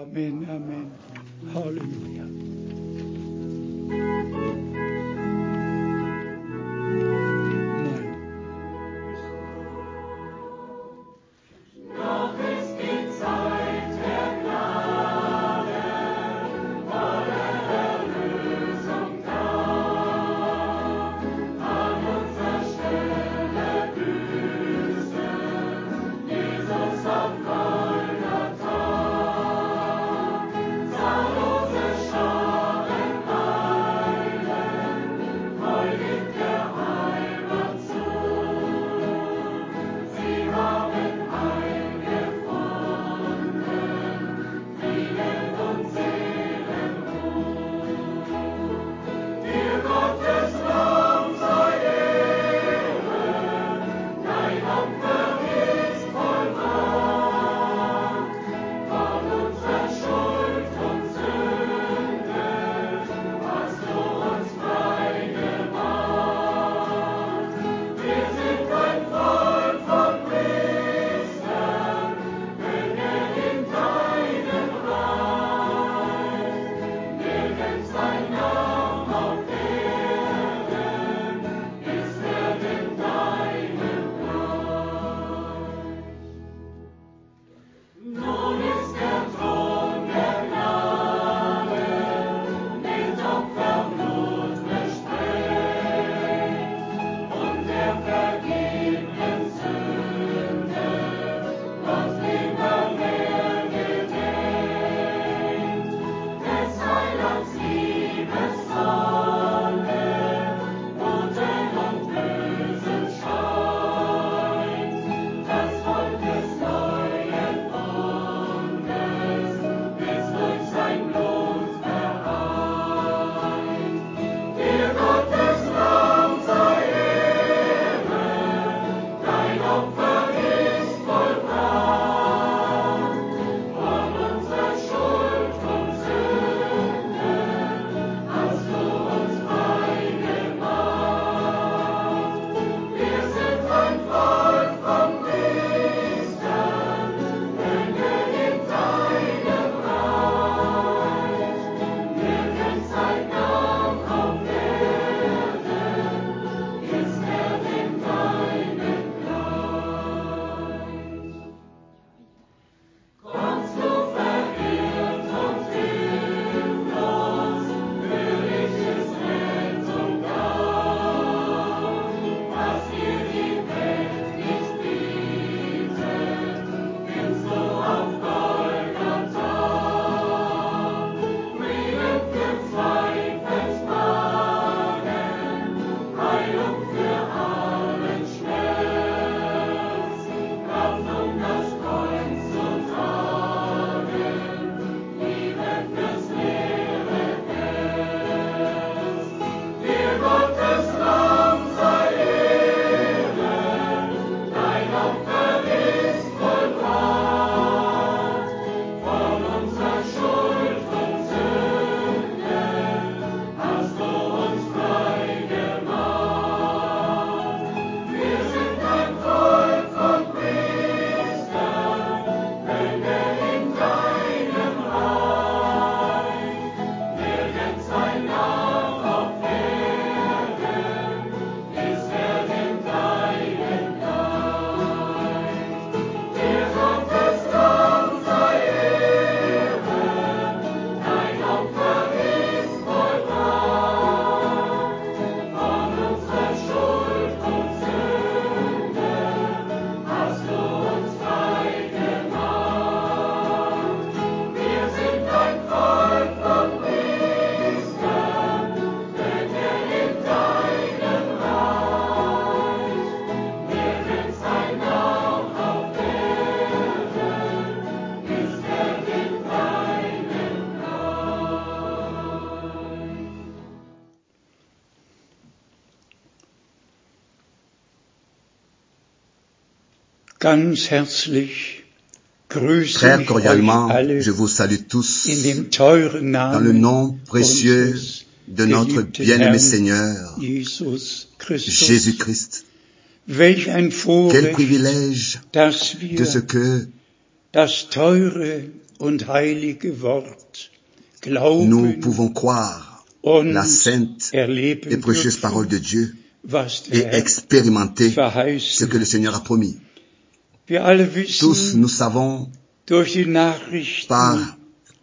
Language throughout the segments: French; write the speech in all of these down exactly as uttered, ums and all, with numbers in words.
Amen, Amen. Halleluja. Ganz herzlich grüße Très ich cordialement, euch alle je vous salue tous in dem teuren dans le Namen nom précieux unseres de notre geliebten bien-aimé Herrn Seigneur, Jesus Christus. Jésus-Christ. Welch ein Quel Vorrecht, privilège dass de ce wir que das teure und heilige Wort nous glauben pouvons croire und la sainte et erleben précieuse parole de dürfen, Dieu was et der Herr expérimenter ce verheißen que le hat. Seigneur a promis. Wir alle Tous, nous wissen savons durch die Nachrichten, par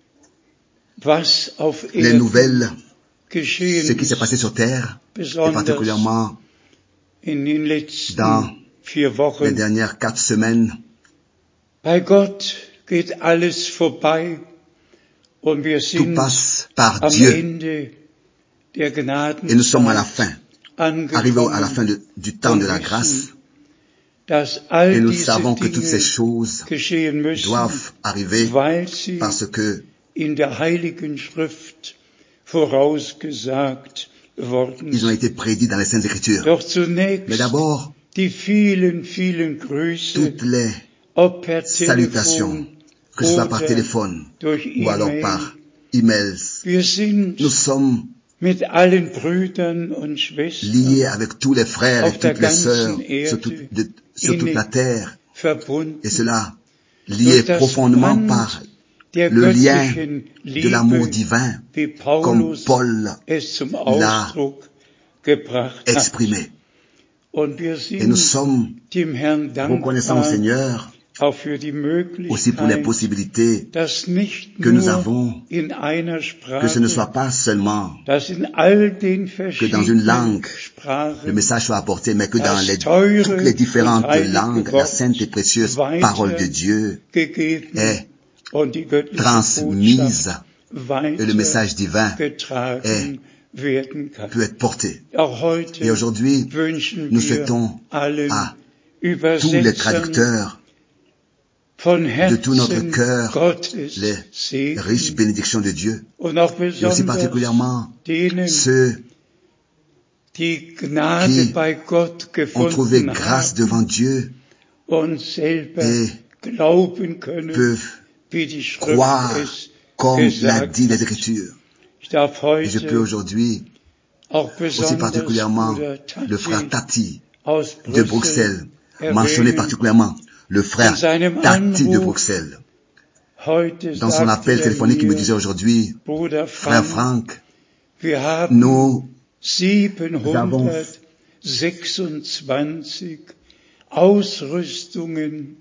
was auf les Erden nouvelles ce geschehen qui s'est passé ist, sur terre, et besonders particulièrement in den letzten dans vier les Wochen. dernières quatre semaines. Bei Gott geht alles vorbei und wir Tout sind passe par am Dieu Ende der et nous sommes à la fin, Gnadenzeit arrivés à la fin angekommen de- du temps und de la wissen, grâce, dass et all nous diese savons que toutes ces Dinge choses geschehen müssen, doivent arriver weil sie parce que in der Heiligen Schrift vorausgesagt worden ils ont sind. été prédits dans les Saintes Écritures. Doch zunächst Mais d'abord, die vielen, vielen Grüße, toutes les ob per salutations, Telefon que ce soit par oder téléphone durch ou alors E-Mail. par emails, Wir sind nous sommes mit allen Brüdern und Schwestern liés avec tous les frères et auf der toutes les sœurs ganzen Erde sur, toute- de- sur toute la innig terre, verbunden et cela lié durch das profondément Band par der le lien göttlichen de l'amour Liebe, divin, wie comme Paulus Paul es zum l'a Ausdruck gebracht hat. exprimé. Und wir Et nous sind sommes dem Herrn reconnaissants au dankbar, Seigneur auch für die aussi pour les Möglichkeit, possibilités dass nicht que nous nur avons, in einer que ce ne Sprache, soit pas seulement dass in all den que dans une verschiedenen langue le Sprachen message soit apporté, mais que dans das les, teure toutes les différentes und heilige langues, la Wort sainte et précieuse parole de Dieu weitergegeben est und die göttliche transmise Botschaft et le message divin weitergetragen werden kann. peut être porté. Auch heute Et aujourd'hui, wünschen nous wir souhaitons allen à tous les Übersetzern traducteurs von de tout notre Herzen cœur Gottes les riches Segen bénédictions de Dieu, und auch et aussi besonders particulièrement denen, ceux die Gnade qui bei Gott ont trouvé gefunden grâce haben devant Dieu und selber et glauben können, peuvent wie die Schrift croire es comme l'a gesagt dit les hat. Écritures. Ich darf Et je peux heute aujourd'hui auch aussi besonders particulièrement Bruder le frère Tati Tati aus de Brüssel Bruxelles, mentionner erwähnen. particulièrement le frère In seinem Tati de Anruf Bruxelles. Heute Dans son sagte appel er téléphonique, il me mir, disait aujourd'hui, Bruder frère Frank, Franck, wir haben nous siebenhundertsechsundzwanzig Ausrüstungen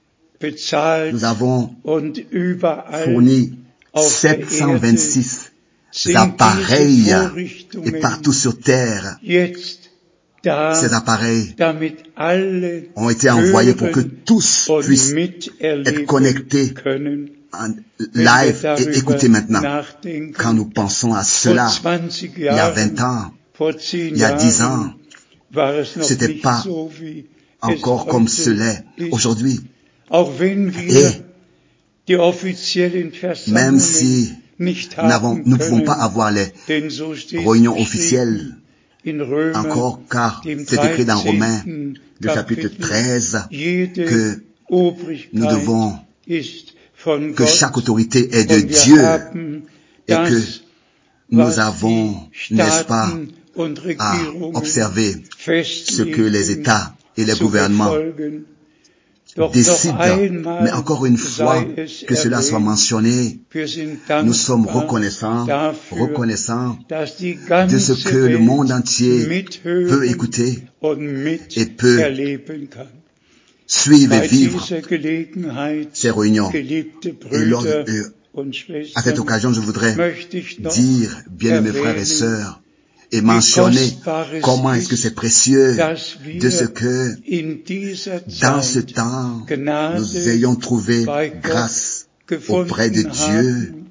bezahlt nous avons und überall fourni auf der Erde sept cent vingt-six sind appareils diese et Vorrichtungen partout sur terre, jetzt da, ces appareils damit alle ont été envoyés pour que hören tous und puissent miterleben être connectés können. en Wenn wir live et darüber écouter maintenant. nachdenken, Quand nous pensons à vor cela, zwanzig il y a Jahren, vingt ans, vor zehn il y a dix Jahren, ans, war es noch c'était nicht pas so, wie encore es comme heute cela ist. aujourd'hui. Auch wenn wir Et die offiziellen même Versammlungen si nicht nous n'avons- haben nous ne pouvons pas können, avoir les denn so steht réunions geschrieben officielles in Römer, encore, car dem c'est écrit dans Romains, dreizehnten le chapitre Kapitel, treize, jede que Obrigkeit nous devons, ist von que Gott, chaque autorité est de und wir Dieu, haben et das, que nous was avons, die n'est-ce pas, Staaten und à Regierungen observer ce que les festlegen, États et les zu gouvernements befolgen. Doch noch décident. einmal Mais encore une fois, sei es que cela soit erwähnt, mentionné, wir sind nous sommes dankbar reconnaissants, dafür, reconnaissants dass die de ce ganze que le monde Welt entier mithören peut écouter und et peut miterleben kann. suivre et Bei vivre dieser Gelegenheit, ces réunions. geliebte Et lors Brüder de- und à cette Schwestern, occasion, je voudrais möchte ich noch dire, bien-aimés frères et erwähnen, sœurs, et wie mentionner kostbar es comment est-ce que ist, c'est précieux dass de ce wir que in dieser dans ce Zeit temps, Gnade nous ayons trouvé bei Gott grâce auprès de gefunden Dieu haben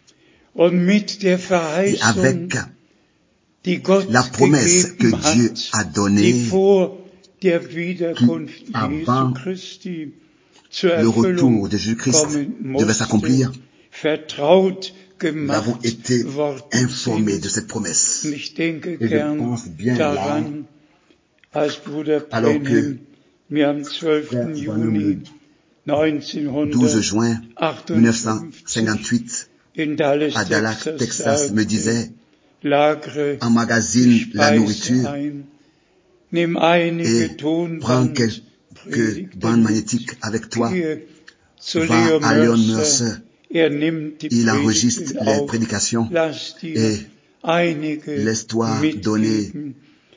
und mit der et Verheißung, avec die Gott la promesse que gegeben Dieu hat, a die donnée, vor der Wiederkunft qui, Jesu avant Christi zur le retour Erfüllung de Jésus-Christ kommen devait musste, s'accomplir, vertraut nous avons gemacht été worden informés de sind. cette promesse. Und ich denke Et je gern pense bien là, daran, als Bruder alors que Brenhem mir am zwölften Frère Branham Juni douze juin mille neuf cent neunzehnhundertachtundfünfzig cinquante-huit, in Dallas, à Dallas, Texas, Texas, me sagte, disait, lagere emmagasine die la Speise nourriture ein, nimm einige et prends quelques bandes Tonbandpredigten magnétiques avec toi, gehe zu va Leo à Leon Mercer Mercer Er nimmt die il enregistre Predigten les auf. prédications Lass dir et einige laisse-toi donner mitgeben.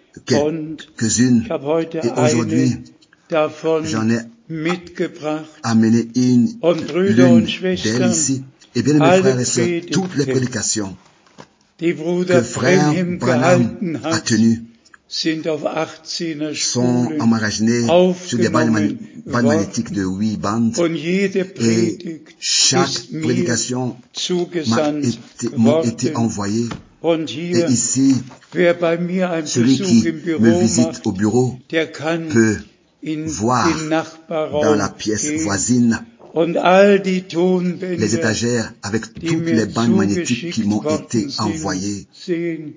Und quelques-unes. ich habe heute Et aujourd'hui, eine davon j'en ai mitgebracht. amené une, Und Brüder l'une und d'elles Schwestern, ici. Et bien, mes alle frères et sœurs, Predigten, toutes les prédications die Bruder que frère Brenhem Branham gehalten a hat, tenues sind auf achtzehner sont Spulen emmagasinés sur des bandes, mani- aufgenommen bandes magnétiques de worden. huit bandes. Und jede Et Predigt chaque ist mir prédication m'a zugesandt été, m'ont été worden. envoyées. Und Et hier, ici, wer bei mir einen celui Besuch qui im me Büro visite macht, au bureau der kann peut in voir den dans Nachbarraum la pièce gehen voisine und all die les Tonbänder, étagères avec die toutes les mir bandes magnétiques qui zugeschickt m'ont worden été sind, envoyées. sehen.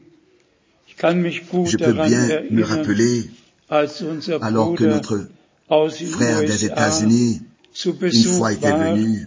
Ich kann mich Je gut peux daran bien me erinnern, rappeler, als unser alors que Bruder notre aus den frère des U S A États-Unis, zu une fois Besuch était war venu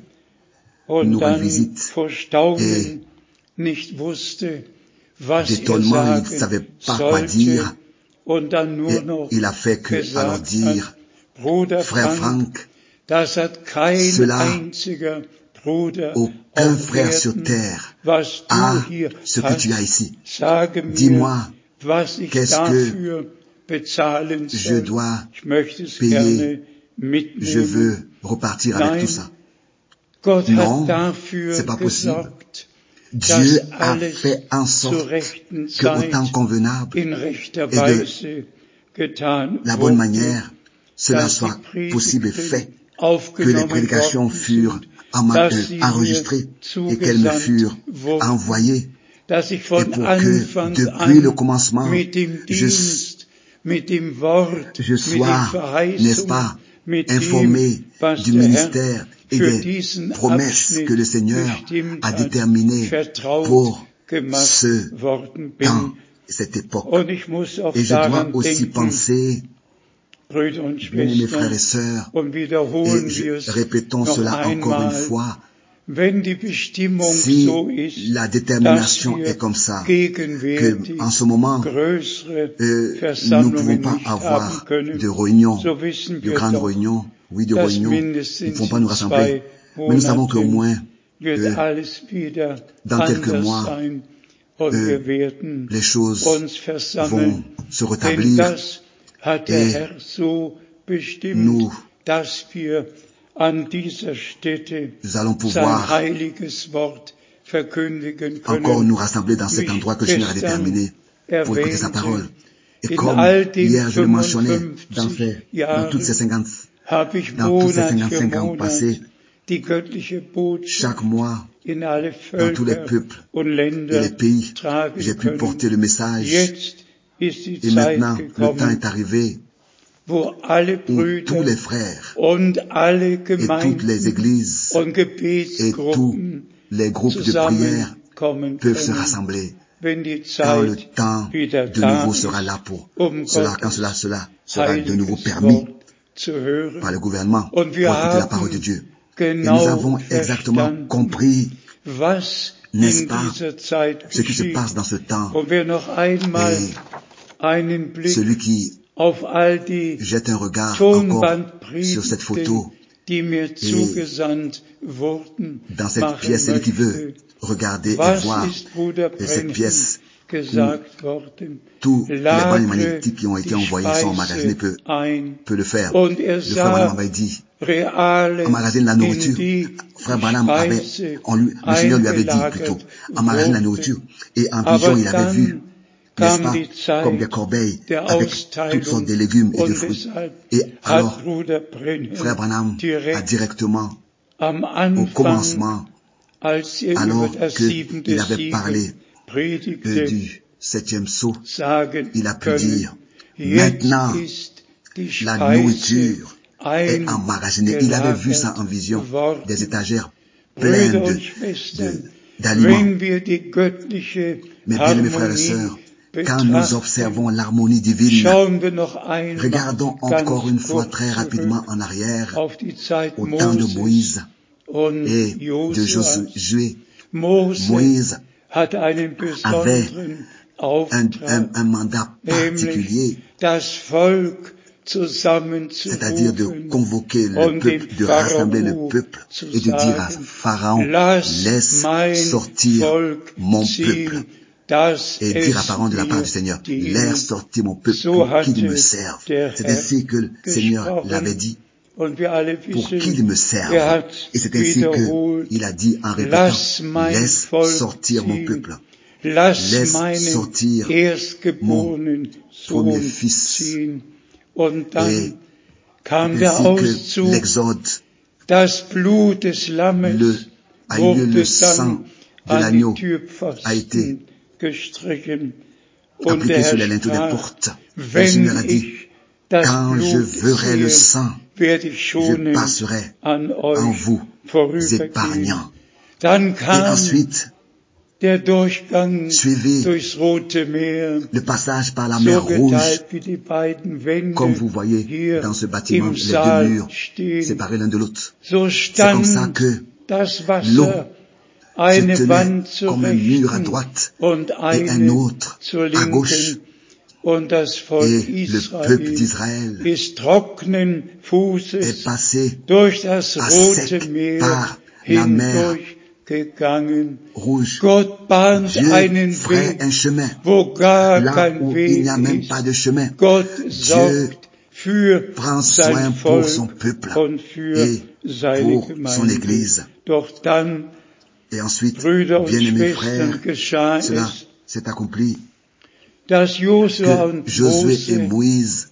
und nous rendre dann visite, vor Staunen nicht wusste, was er d'étonnement, il ne sagen savait pas quoi sollte dire, und dann nur et noch il a fait que alors gesagt dire, hat, Bruder frère Frank, Frank, das hat kein cela, einziger Bruder aucun auf frère sur Erden, terre was du a hier ce que tu as hast. ici. Sage mir, Dis-moi, was ich qu'est-ce dafür bezahlen je soll. dois Ich möchte es payer? gerne Je mitnehmen. veux repartir avec Nein, tout ça. Gott Non, hat dafür c'est pas possible. gesorgt, Dieu dass a alles fait en zur sorte rechten que au temps Zeit convenable in rechter et de Weise getan la bonne wurde, manière, cela dass die soit possible et fait, Predigten que les aufgenommen prédications worden furent sind, enma- dass euh, sie mir enregistrées et qu'elles me zugesandt furent wurden, envoyées, dass ich et von pour que Anfang depuis le an commencement, mit dem je, Dienst, mit dem Wort, je mit den sois, n'est-ce Verheißungen, pas, mit informé dem, was du der Herr ministère et für des diesen promesses que le Abschnitt Seigneur bestimmt a hat, déterminées vertraut pour gemacht ce worden temps, bin. cette époque. Und ich muss auch Et je dois daran aussi denken, penser, Brüder und bien-aimés frères et Schwestern, sœurs, und wiederholen et je, wir es répétons noch cela encore une einmal, fois, wenn die Bestimmung si so ist, la dass détermination wir est comme ça, gegenwärtig que en ce moment, größere euh, nous ne Versammlungen pouvons pas nicht haben avoir können, de réunions, so wissen de wir grandes doch, réunions, oui, de dass réunions, ils ne mindestens vont pas in nous rassembler. zwei Mais nous savons qu'au Monaten moins, wird euh, alles wieder dans quelques anders mois, sein und euh, wir werden les choses uns vont versammeln, se denn rétablir das hat der et Herr so bestimmt, nous, dass wir an dieser Stätte nous allons sein pouvoir heiliges Wort verkündigen encore können. nous rassembler dans cet Wie endroit que le ich Seigneur a gestern déterminé pour écouter sa parole. erwähnte, Et in comme all den hier je le mentionnais, dans, ces, dans toutes ces fünfundfünfzig cinquante, habe ich dans tous ces Monat für cinquante-cinq ans Monat passés, die göttliche Botschaft chaque mois, in alle dans tous les Völker peuples und et Länder les pays, tragen j'ai pu können. porter le message. Jetzt ist die Et Zeit maintenant, le temps gekommen, est arrivé wo alle où tous Brüder les frères und alle et toutes les Gemeinden églises und et tous Gebetsgruppen les groupes de prière zusammenkommen peuvent se können, rassembler wenn die quand le Zeit temps wieder de da nouveau ist, sera là pour um cela, quand cela, Gottes cela sera de nouveau heiliges permis Wort zu hören. par le gouvernement pour Und wir écouter la parole de haben Dieu. Et nous genau avons exactement verstanden, compris, was n'est-ce in pas, dieser Zeit ce qui se geschieht. passe dans ce temps. Und wer noch einmal Et einen Blick celui qui auf all die jette un regard encore sur cette Tonbandpredigten, photo die mir zugesandt wurden, dans cette machen pièce, celui qui veut möchte. regarder et Was voir ist Bruder et cette Brenhem pièce gesagt worden? tous les bandes Lagre magnétiques qui ont été die envoyés sont emmagasinés Speise peut, ein. peut le faire. Und er Le frère Branham sah avait dit, reale emmagasine la in nourriture. die Frère Branham avait, Speise on lui, le Seigneur lui avait dit plutôt, eingelagert emmagasine la wurde. nourriture. Et en Aber vision, il avait vu, n'est-ce kam pas, die Zeit comme des corbeilles der avec toutes sortes Austeilung de légumes et de und fruits. deshalb Et alors, hat Bruder Brenhem frère Branham a direkt directement, am au Anfang, commencement, als er alors über das qu'il siebente avait parlé Siegel euh, predigte, du septième sceau, sagen il a pu können, dire, jetzt maintenant, ist die la Speise nourriture est emmagasinée. Il avait vu ça en vision, worden. des étagères pleines Brüder de, und Schwestern, de, d'aliments. wenn wir die göttliche Mes bien-aimés frères et Harmonie sœurs, quand nous observons l'harmonie divine, schauen wir noch einmal regardons ganz encore une fois kurz très rapidement en arrière auf die Zeit au temps de Moses Moïse und et de Josua. Josué. Mose Moïse hat einen avait besonderen un, un, Auftrag, un mandat nämlich particulier, das Volk c'est-à-dire de convoquer le peuple, de rassembler le peuple et de dire à Pharaon, laisse sortir mon peuple. Et dire à Pharaon de la part du Seigneur, laisse sortir mon peuple pour qu'il me serve. C'est ainsi que le Seigneur l'avait dit, pour qu'il me serve. Et c'est ainsi qu'il a dit en répétant, laisse sortir mon peuple. Laisse sortir mon premier-fils. Et ainsi que l'Exode, le, a eu lieu, le sang de l'agneau a été appliqué sur les linteaux des portes. Le Seigneur a dit, quand je verrai le sang, je passerai en vous épargnant. Et ensuite, suivez le passage par la mer Rouge, comme vous voyez dans ce bâtiment, les deux murs séparés l'un de l'autre. C'est comme ça que l'eau se tenait comme un mur à droite et un autre à gauche. Et le peuple d'Israël est passé à sec par la mer Rouge. Dieu ferait un chemin là où il n'y a même pas de chemin. Dieu prend soin pour son peuple et pour son Église. Et ensuite, bien-aimés frères, cela s'est accompli que Josué et Moïse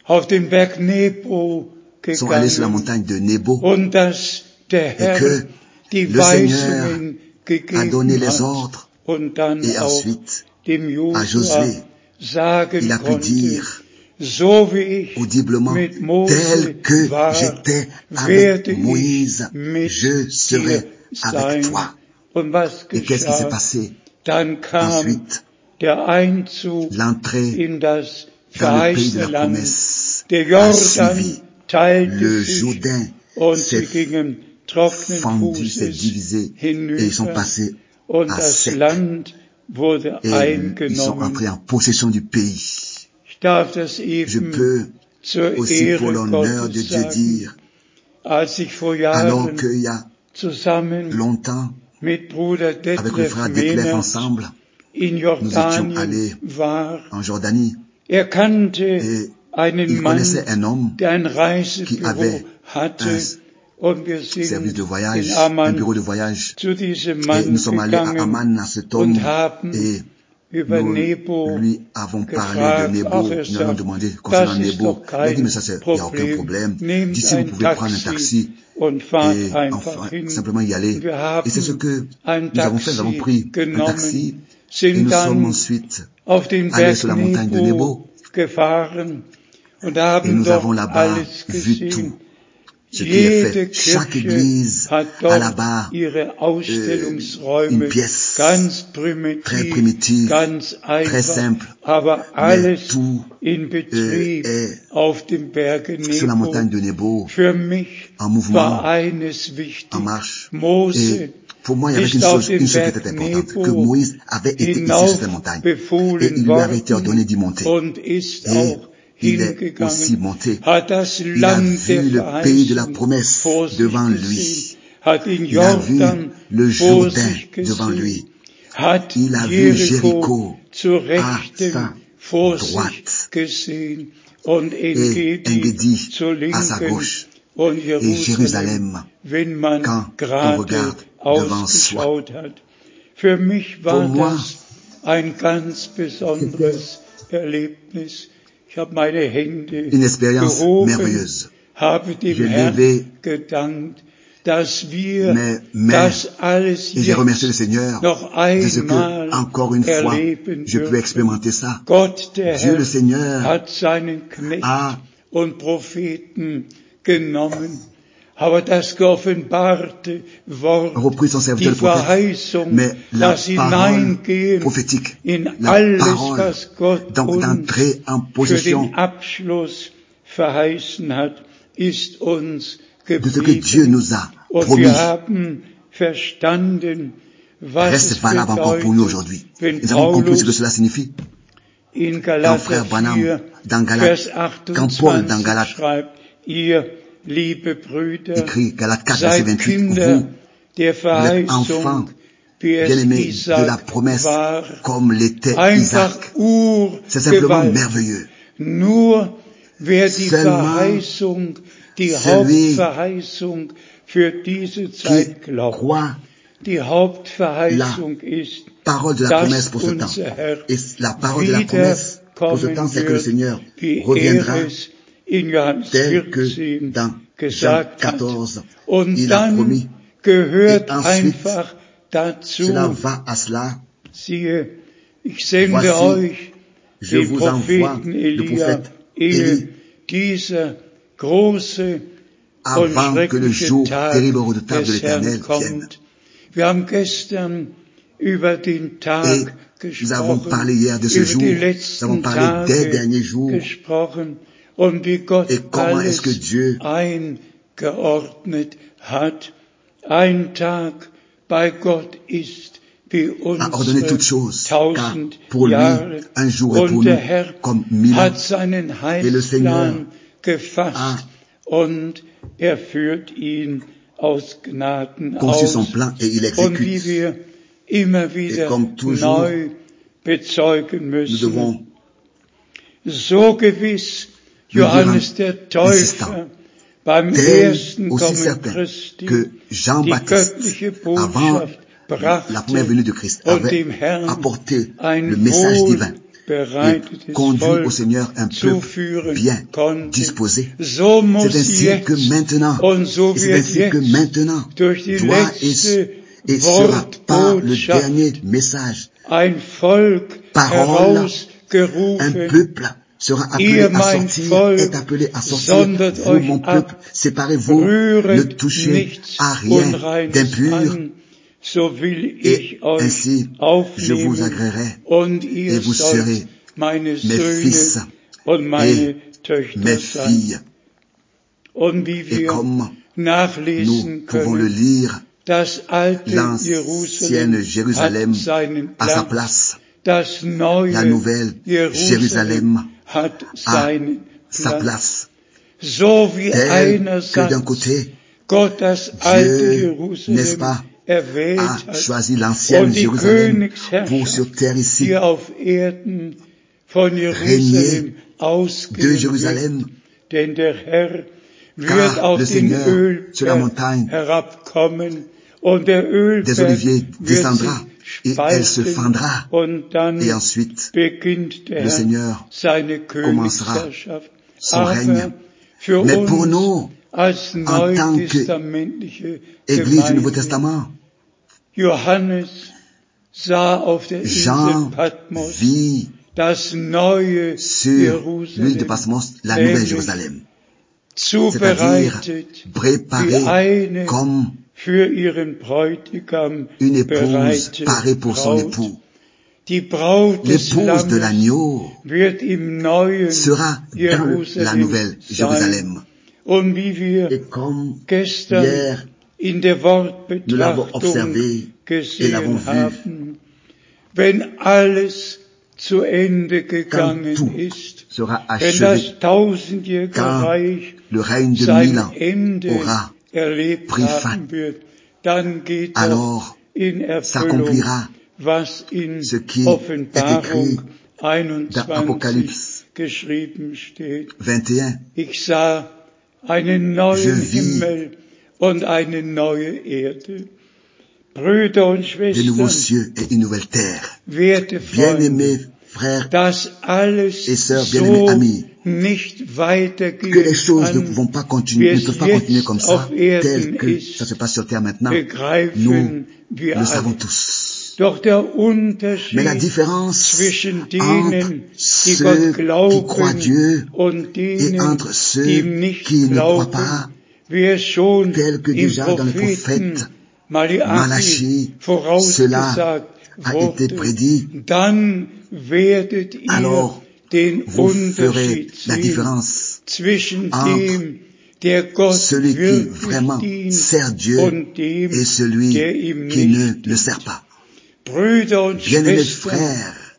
sont allés sur la montagne de Nebo et que le Seigneur a donné les ordres et ensuite à Josué, il a pu dire audiblement, tel que j'étais avec Moïse, je serai avec toi. Et qu'est-ce qui s'est passé? Ensuite, l'entrée dans le pays de la promesse a suivi. Le Jourdain s'est fendu, s'est divisé et ils sont passés à sec. Et ils sont entrés en possession du pays. Je peux aussi pour l'honneur de Dieu dire, alors qu'il y a longtemps, avec le frère Detlef ensemble, nous étions allés en Jordanie et il connaissait un homme qui avait un service de voyage, un bureau de voyage. Et nous sommes allés à Amman, à cet homme, et nous lui avons parlé de Nebo. Nous avons demandé concernant Nebo. Il a dit, mais ça, il n'y a aucun problème. D'ici, vous pouvez prendre un taxi et enfin, simplement y aller. Et c'est ce que nous avons fait. Nous avons pris un taxi et nous sommes ensuite allés sur la montagne de Nebo. Et nous avons là-bas vu tout ce qui est fait. Chaque église a là-bas euh, une pièce très primitive, très simple, mais tout euh, est sur la montagne de Nebo, en mouvement, en marche. Et pour moi, il y avait une chose, une chose qui était importante, que Moïse avait été ici sur cette montagne, et il lui avait été ordonné d'y monter. Et il est aussi monté. Il a vu le pays de la promesse devant lui. Il a vu le Jourdain devant lui. Il a vu Jéricho à sa droite et Engedi à sa gauche. Et Jérusalem, quand on regarde devant soi. Pour moi, une expérience merveilleuse. J'ai levé mes mains et j'ai remercié le Seigneur de ce que, encore une fois, je peux expérimenter ça. Dieu le Seigneur a repris son serviteur le prophète, mais la parole prophétique, la parole d'entrer en possession de ce que Dieu nous a promis reste valable encore pour nous aujourd'hui. Nous avons compris ce que cela signifie. in Quand frère Galater Branham, vier, dans Vers Galates, quand Paul dans achtundzwanzig Galates schreibt, ihr, liebe Brüder, écrit Galates quatre, verset seid vingt-huit, Kinder vous, der vous êtes enfants, Verheißung, wie es bien-aimés de la Isaac promesse, war, comme l'était einfach Isaac. C'est simplement urgewaltig. merveilleux. Nur wer die Seulement Verheißung, die celui Hauptverheißung für diese qui Zeit glaubt. croit Die Hauptverheißung ist, parole de la dass promesse pour ce temps. unser Herr Et la parole de la promesse pour ce temps, c'est que le Seigneur reviendra tel que dans Jean quatorze, il a promis. gehört Et ensuite, einfach dazu. Cela va à cela. Siehe, ich sende Voici, euch je den vous envoie Propheten le Elia, prophète ehe Élie, dieser große und avant que le schreckliche jour Tag terrible et redoutable de des Herrn l'Éternel vienne. kommt. Wir haben gestern über den Et Tag nous avons gesprochen, parlé hier de ce über jour, die nous avons letzten parlé des Tage derniers jours, gesprochen und wie Gott et comment est-ce que alles Dieu eingeordnet hat. Ein Tag bei Gott ist wie a ordonné toutes unsere choses, car tausend pour lui, Jahre. un jour est pour Und nous der Herr comme mille ans. hat seinen Et le Seigneur Heilsplan gefasst und er führt ihn aus Gnaden conçu aus. son plan et il Und wie exécute. wir immer wieder comme toujours, neu bezeugen Nous müssen, devons so gewiss le dire Johannes en der Täufer insistant, beim tel ersten aussi Kommen certain Christi que die Jean-Baptiste, göttliche avant Botschaft brachte la première venue de Christ, und avait dem Herrn apporté ein le message divin et wohlbereitetes conduit au Volk Seigneur un peuple zuführen bien konnte. disposé. So muss C'est ainsi jetzt que maintenant, und so et c'est wird ainsi que jetzt maintenant durch die doit et, letzte et sera par le Wortbotschaft dernier message, ein Volk parole, un herausgerufen. peuple sera appelé Ihr, à mein sortir, Volk, est appelé à sortir. sondert Vous, euch mon ab, peuple, séparez-vous, ne rühret touchez nichts à rien Unreines d'impur, an, so will et ich euch ainsi je vous aufnehmen, agréerai, und et ihr vous sollt serez meine mes Söhne fils und meine et Töchter mes sein. filles. Und wie Et wir comme nachlesen nous pouvons le können, lire, das alte l'ancienne Jerusalem Jérusalem hat seinen à sa Platz, place, das neue la nouvelle Jerusalem Jérusalem hat a seinen sa Platz. place. So wie Tel que d'un einerseits côté, Gott das alte Dieu, n'est-ce Jerusalem pas, erwählt a hat choisi l'ancienne und die Jérusalem pour sur Königsherrschaft terre ici hier auf Erden von régner Jerusalem de ausgehen wird. Jérusalem, Denn der Herr wird car auf le den Seigneur sur la Ölberg montagne herabkommen und der des Ölberg oliviers wird descendra sich et elle se spalten fendra. und dann Et ensuite, beginnt der le Herr Seigneur seine commencera Königsherrschaft. son règne. Aber für Mais pour uns nous, als en tant neutestamentliche Église du Nouveau Gemeinde, Testament, Johannes sah auf der Jean Insel Patmos vit das neue sur l'île de Jerusalem, Patmos la nouvelle nämlich Jérusalem, c'est-à-dire zubereitet wie préparée eine comme für ihren Bräutigam une épouse bereite parée pour son Braut. époux. Die Braut des L'épouse de Lammes l'agneau wird im neuen sera dans la Jerusalem nouvelle sein. Jérusalem. Und wie wir Et comme gestern hier, in der nous l'avons Wortbetrachtung observé et l'avons gesehen vu, haben, wenn alles zu Ende quand gegangen tout ist, sera wenn achevé, das tausendjährige quand Reich le règne de sein mille ans Ende aura erlebt pris fin, haben wird, dann geht doch alors in Erfüllung, s'accomplira was in ce qui est Offenbarung écrit dans einundzwanzig Apocalypse geschrieben steht. vingt et un. Ich sah einen Je neuen vis Himmel und eine neue Erde. Brüder und des nouveaux Schwestern, cieux et une nouvelle terre. werte Bien-aimés Freunde, frères dass alles et sœurs, bien-aimés so amis, nicht que les weitergehen choses ne kann, pouvons pas wie continuer, ne es peuvent pas continuer jetzt comme ça, auf tel Erden que ça se ist, passe sur terre maintenant. Nous begreifen wir le savons alle. tous. Doch der Mais la Unterschied différence zwischen entre denen, die ceux Gott qui croient glauben, Dieu und et denen, entre ceux die ihm nicht qui ne croient glauben, pas, wie es schon tel que im déjà dans le Propheten prophète Malachi Malachi, vorausgesagt a été wurde, prédit, dann werdet ihr alors den vous ferez Unterschied la sehen différence zwischen entre dem, der Gott celui qui wirklich vraiment dient, sert Dieu und dem, et celui der ihm qui ne nicht le dient. sert pas. Brüder und Bien-aimés Schwestern, frères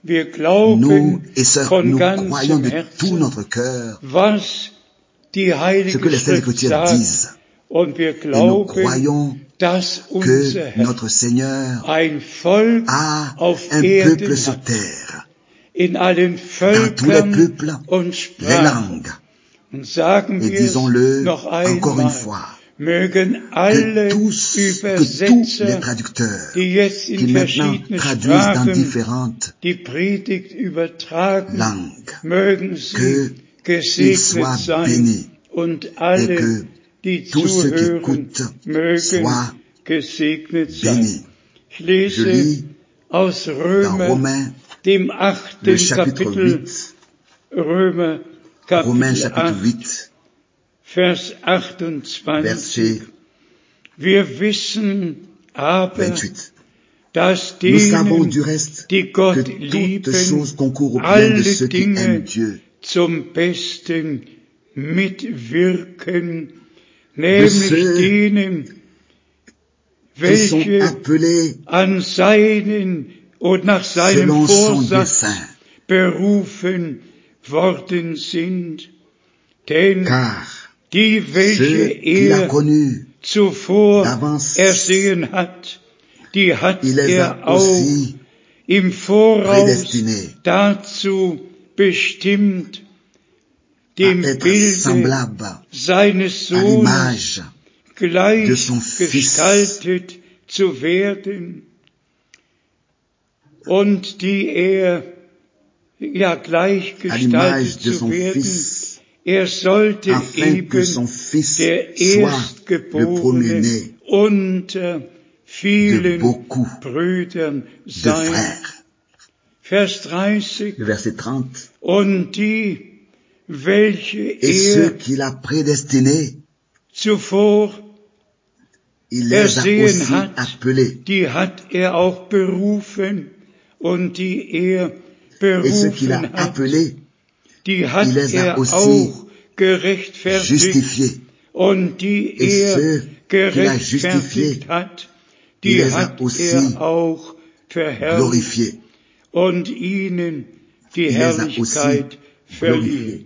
Wir glauben nous et sœurs, von nous croyons ganzem de Herzen, tout notre cœur was die ce Heilige que les Saintes Schrift Écritures sagt. disent. Und wir Et nous glauben, croyons dass que unser Herr notre Seigneur ein Volk a auf un Erden peuple sur hat, terre, in allen dans tous les Völkern peuples, und les Sprachen. langues. Und sagen Et wir es disons-le noch encore une einmal, fois, mögen que alle tous, que tous les Übersetzer, traducteurs die jetzt in qui maintenant verschiedene traduisent dans Sprachen différentes die Predigt übertragen, langues, mögen sie qu'ils gesegnet soient sein bénis und et alle, que die tous ceux qui zuhören, écoutent mögen soient gesegnet sein. bénis. Ich Je lese lis aus dans Römer, Romains, dem le achten chapitre Kapitel, huit, Römer Romains Kapitel chapitre acht, huit, Vers achtundzwanzig. verset Wir wissen aber, vingt-huit. dass Nous savons denen, du reste die que Gott toutes lieben, choses concourent au bien de alle ceux qui aiment Dinge Dieu, zum Besten mitwirken, de nämlich ceux denen, qui sont welche appelés an seinen und nach seinem selon son Vorsatz dessein. berufen worden sind. Denn Car die, welche ceux qu'il a er connus zuvor d'avance, ersehen hat, die hat il les a er auch aussi im Voraus prédestinés dazu bestimmt, à dem être Bilde semblables seines à Sohnes l'image de son Fils, gleichgestaltet zu werden, und die er, ja, à gleichgestaltet l'image de zu son werden, Fils, er sollte afin que eben son Fils der soit le Erstgeborene premier unter de vielen beaucoup Brüdern de sein. frères. Vers dreißig, Le verset trente. und die, welche Et ceux er qu'il a prédestinés, zuvor il les a ersehen aussi hat, appelés. die hat er auch berufen, und die er Et ceux qu'il a berufen hat, appelés, die hat il les a er aussi auch gerechtfertigt, justifiés. und die Et er ceux qu'il a justifiés, gerechtfertigt hat, il die les a hat aussi er auch verherrlicht glorifiés. und ihnen die Il les a aussi Herrlichkeit verliehen. glorifiés.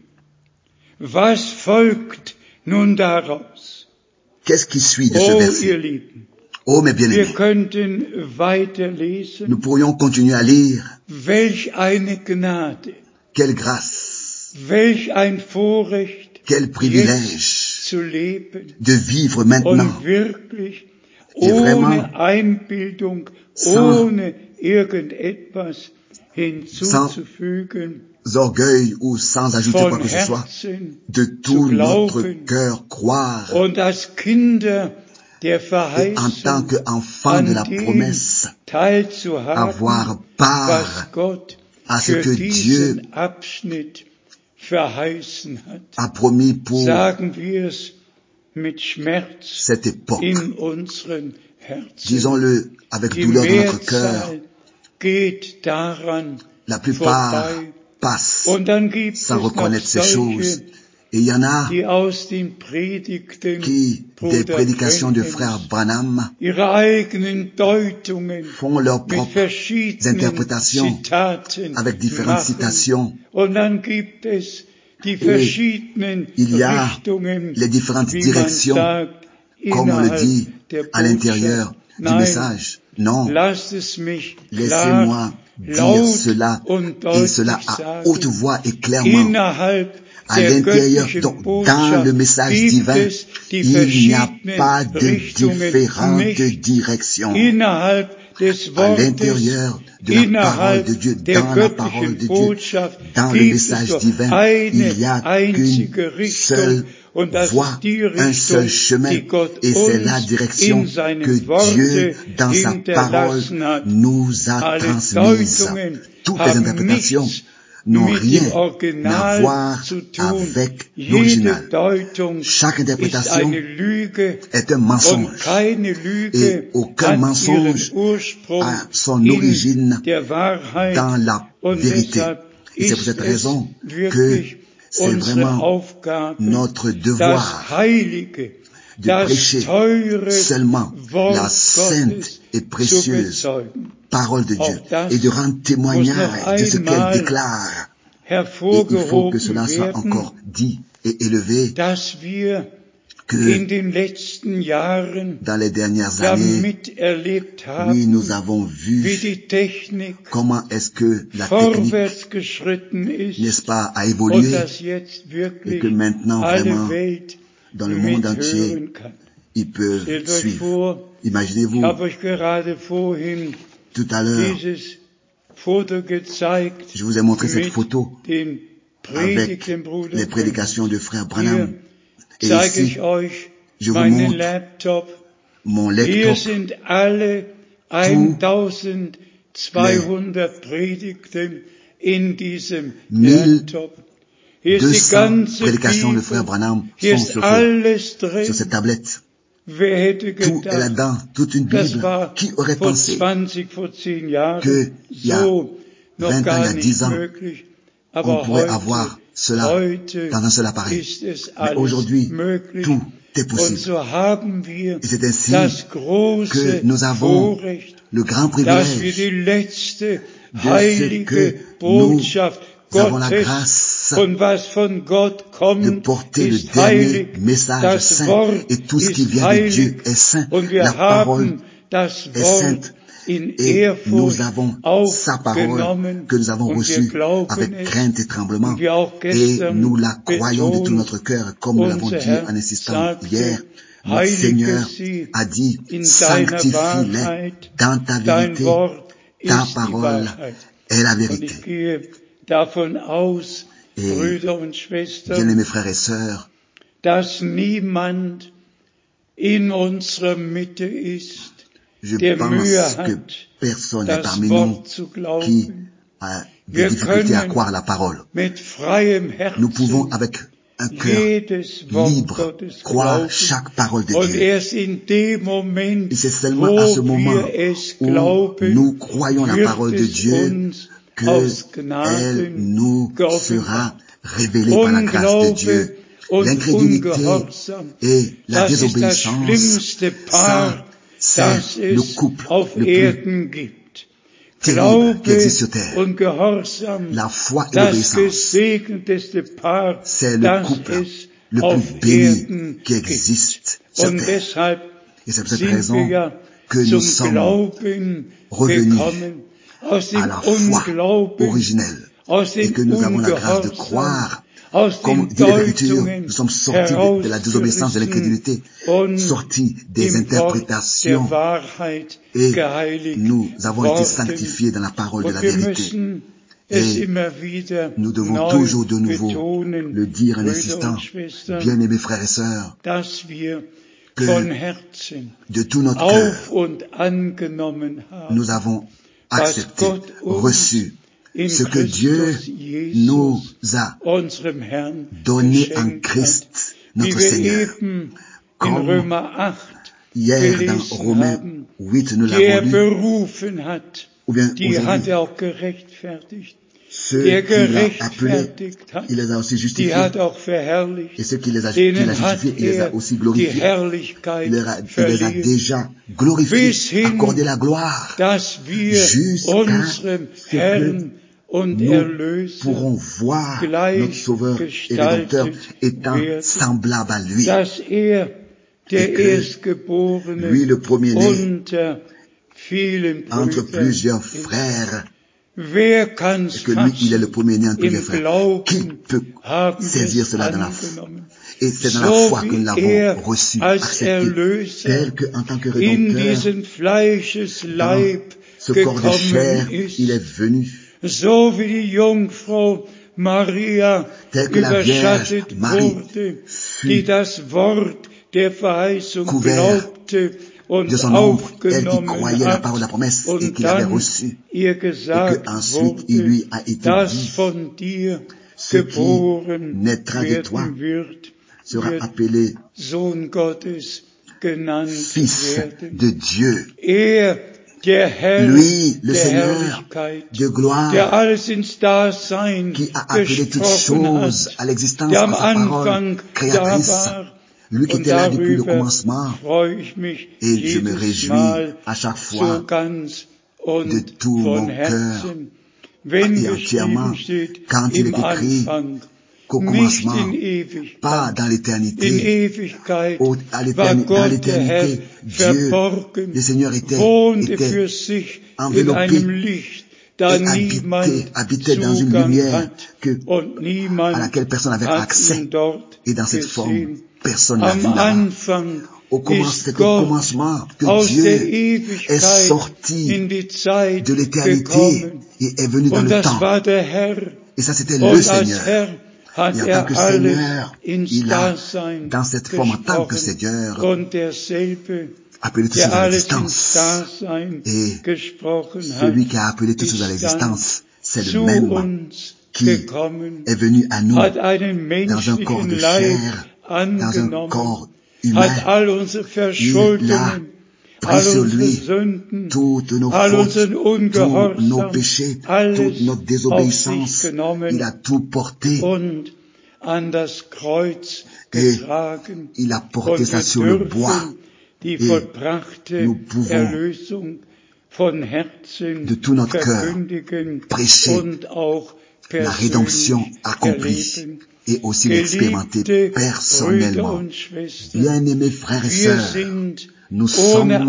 Was folgt nun daraus? Qu'est-ce qui suit de ce Oh, ihr verset? Lieben, Oh, mes wir bien-aimés, könnten weiterlesen. nous pourrions continuer à lire. Welch eine Gnade, Quelle grâce, welch ein Vorrecht, quel jetzt privilège zu leben de vivre maintenant. und wirklich Et vraiment, ohne Einbildung, sans- ohne irgendetwas hinzuzufügen, orgueil ou sans ajouter quoi von que ce soit, Herzen de tout zu notre glauben cœur croire und als Kinder der et en tant Verheißung qu'enfant de an la dem promesse, teilzuhaben, avoir part was Gott à ce für que Dieu diesen Abschnitt verheißen hat. a promis pour Sagen wir es mit Schmerz cette époque. in unseren Herzen. Disons-le avec Die douleur dans notre cœur, Mehrzahl geht daran la plupart vorbei. passent Und dann gibt sans es noch reconnaître ces choses. solche, Et il y en a die aus den Predigten qui, des Bruder prédications de Branhams, frère Branham, ihre eigenen Deutungen font leurs mit propres verschiedenen interprétations Zitaten avec différentes machen. citations. Und dann gibt es die verschiedenen Il y a Richtungen, les différentes wie man directions, sagt, comme on le innerhalb dit, der à l'intérieur Botschaft. du Nein, message. Non, lasst es mich laissez-moi klar, dire laut cela, und et cela deutlich à sagen. haute voix et clairement. Innerhalb À der l'intérieur, göttlichen donc dans Botschaft le message gibt divin, es die il n'y a verschiedenen pas de Richtungen différentes nicht. directions. Innerhalb des À Wortes, l'intérieur de la parole innerhalb de Dieu, der dans la parole göttlichen de Dieu, Botschaft dans le gibt es message nur divin, eine il n'y a einzige qu'une Richtung, seule und das voie, ist die un seul Richtung, chemin, die Gott et c'est la uns direction in seinem que Worte Dieu, dans sa parole, hinterlassen hat. nous a Alle transmises. Deutungen Toutes les haben interprétations nichts n'ont mit rien dem à Original voir zu tun. avec Jede l'original. Deutung Chaque ist interprétation eine Lüge, est un und mensonge. keine Lüge Et aucun hat mensonge ihren Ursprung a son in origine der Wahrheit. dans la Und vérité. deshalb Et c'est pour ist cette es raison que wirklich c'est unsere vraiment Aufgabe, notre das devoir heilige, de das prêcher teure seulement Wort la sainte Gottes et zu précieuse bezeugen. parole de Dieu et de rendre témoignage de ce qu'elle déclare. Et il faut que cela soit encore dit et élevé, que dans les dernières années, oui, nous avons vu comment est-ce que la technique, n'est-ce pas, a évolué et que maintenant, vraiment, dans le monde entier, ils peuvent suivre. Imaginez-vous, tout à l'heure, je vous ai montré cette photo avec les prédications de frère Branham. Et ici, je vous montre mon laptop. mille deux cents prédications de frère Branham sont sur, ce, sur cette tablette. Tout est là-dedans, toute une Bible. Qui aurait pensé que il y a vingt ans, il y a dix ans, on pourrait avoir cela dans un seul appareil. Mais aujourd'hui, tout est possible. Et c'est ainsi que nous avons le grand privilège de ce que nous avons la grâce de porter le dernier message saint, et tout ce qui vient de Dieu est saint. La parole est sainte. Et nous avons sa parole que nous avons reçue avec crainte et tremblement, et nous la croyons de tout notre cœur, comme nous l'avons dit en insistant hier. Notre Seigneur a dit, sanctifie-les dans ta vérité, ta parole est la vérité. Et, bien-aimés frères et sœurs, je pense que personne n'est parmi nous qui a des difficultés à croire la parole. Nous pouvons avec un cœur libre croire chaque parole de Dieu. Et c'est seulement à ce moment où nous croyons la parole de Dieu qu'elle nous sera révélée par la grâce de Dieu. L'incrédulité et la désobéissance, ça, c'est le couple le plus terrible qui existe sur terre. La foi et l'obéissance, c'est le couple le plus béni qui existe sur terre. Et c'est pour cette raison que nous sommes revenus à la foi originelle et que nous avons la grâce de croire. Comme dit l'Écriture, nous sommes sortis de, de la désobéissance, de l'incrédulité, sortis des interprétations, et nous avons été sanctifiés dans la parole de la vérité. Et nous devons toujours de nouveau le dire en insistant, bien-aimés frères et sœurs, que de tout notre cœur, nous avons accepté, reçu ce que Dieu nous a donné en Christ, notre Seigneur. Comme hier dans Romains huit, nous l'avons lu, ou bien aujourd'hui, ceux qui l'ont appelé, il les a aussi justifiés. Et ceux qui les a, qui les a justifiés, il les a aussi glorifiés. Il les a, il les a déjà glorifiés, accordé la gloire, jusqu'à ce que nous pourrons voir notre Sauveur et Rédempteur étant semblable à lui. Et que lui, le premier-né, entre plusieurs frères, et que lui, il est le premier-né entre plusieurs frères. Qui peut saisir cela dans la foi? Et c'est dans la foi que nous l'avons reçu, accepté, tel qu'en tant que Rédempteur, dans ce corps de chair, il est venu. Tel que la Vierge Marie fut couverte de son ombre, elle qui croyait la parole de la promesse et qui l'avait reçue, et qu'ensuite il lui a été dit, ce qui naîtra de toi sera appelé Fils de Dieu. Lui, le Seigneur de gloire, qui a appelé toutes choses à l'existence par sa parole créatrice, lui qui était là depuis le commencement, et je me réjouis à chaque fois de tout mon cœur et entièrement, quand il est écrit qu'au commencement, pas dans l'éternité, au, à l'éternité, dans l'éternité, Dieu, le Seigneur était, était enveloppé et habité, habité dans une lumière que, à laquelle personne n'avait accès. Et dans cette forme, personne n'a vu là-bas. Au commencement, que Dieu est sorti de l'éternité et est venu dans le temps. Et ça, c'était le Seigneur. Et en tant que Seigneur, il a, dans cette forme, en tant que Seigneur, appelé toutes choses à l'existence. Et celui qui a appelé toutes choses à l'existence, c'est le même qui est venu à nous dans un corps de chair, dans un corps humain. Il a pris sur lui toutes nos fautes, tous nos péchés, toute notre désobéissance. Il a tout porté et il a porté ça sur le bois. Et nous pouvons de tout notre cœur prêcher la rédemption accomplie et aussi l'expérimenter personnellement. Bien-aimés frères et sœurs, nous sommes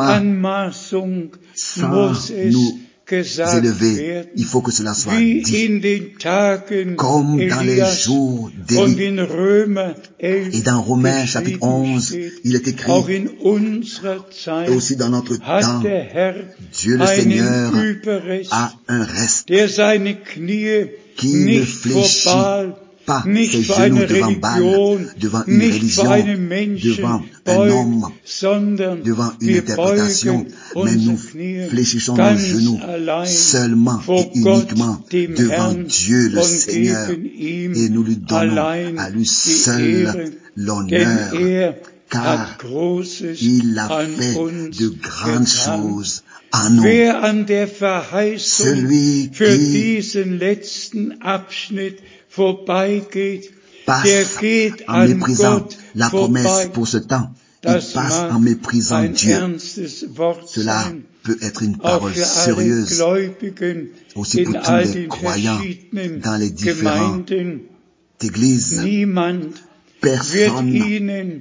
sans nous élever. Il faut que cela soit dit. Comme dans les jours d'Élie. Et dans Romains chapitre onze, il est écrit, et aussi dans notre temps, Dieu le Seigneur a un reste qui ne fléchit pas ses genoux devant Baal, devant une religion, devant un homme, devant une interprétation, mais nous fléchissons nos genoux seulement et uniquement devant Dieu le Seigneur et nous lui donnons à lui seul l'honneur, car il a fait de grandes choses en nous. Celui qui passe en méprisant la promesse pour ce temps, il passe en méprisant Dieu. Cela peut être une parole sérieuse aussi pour tous les croyants dans les différentes églises. Personne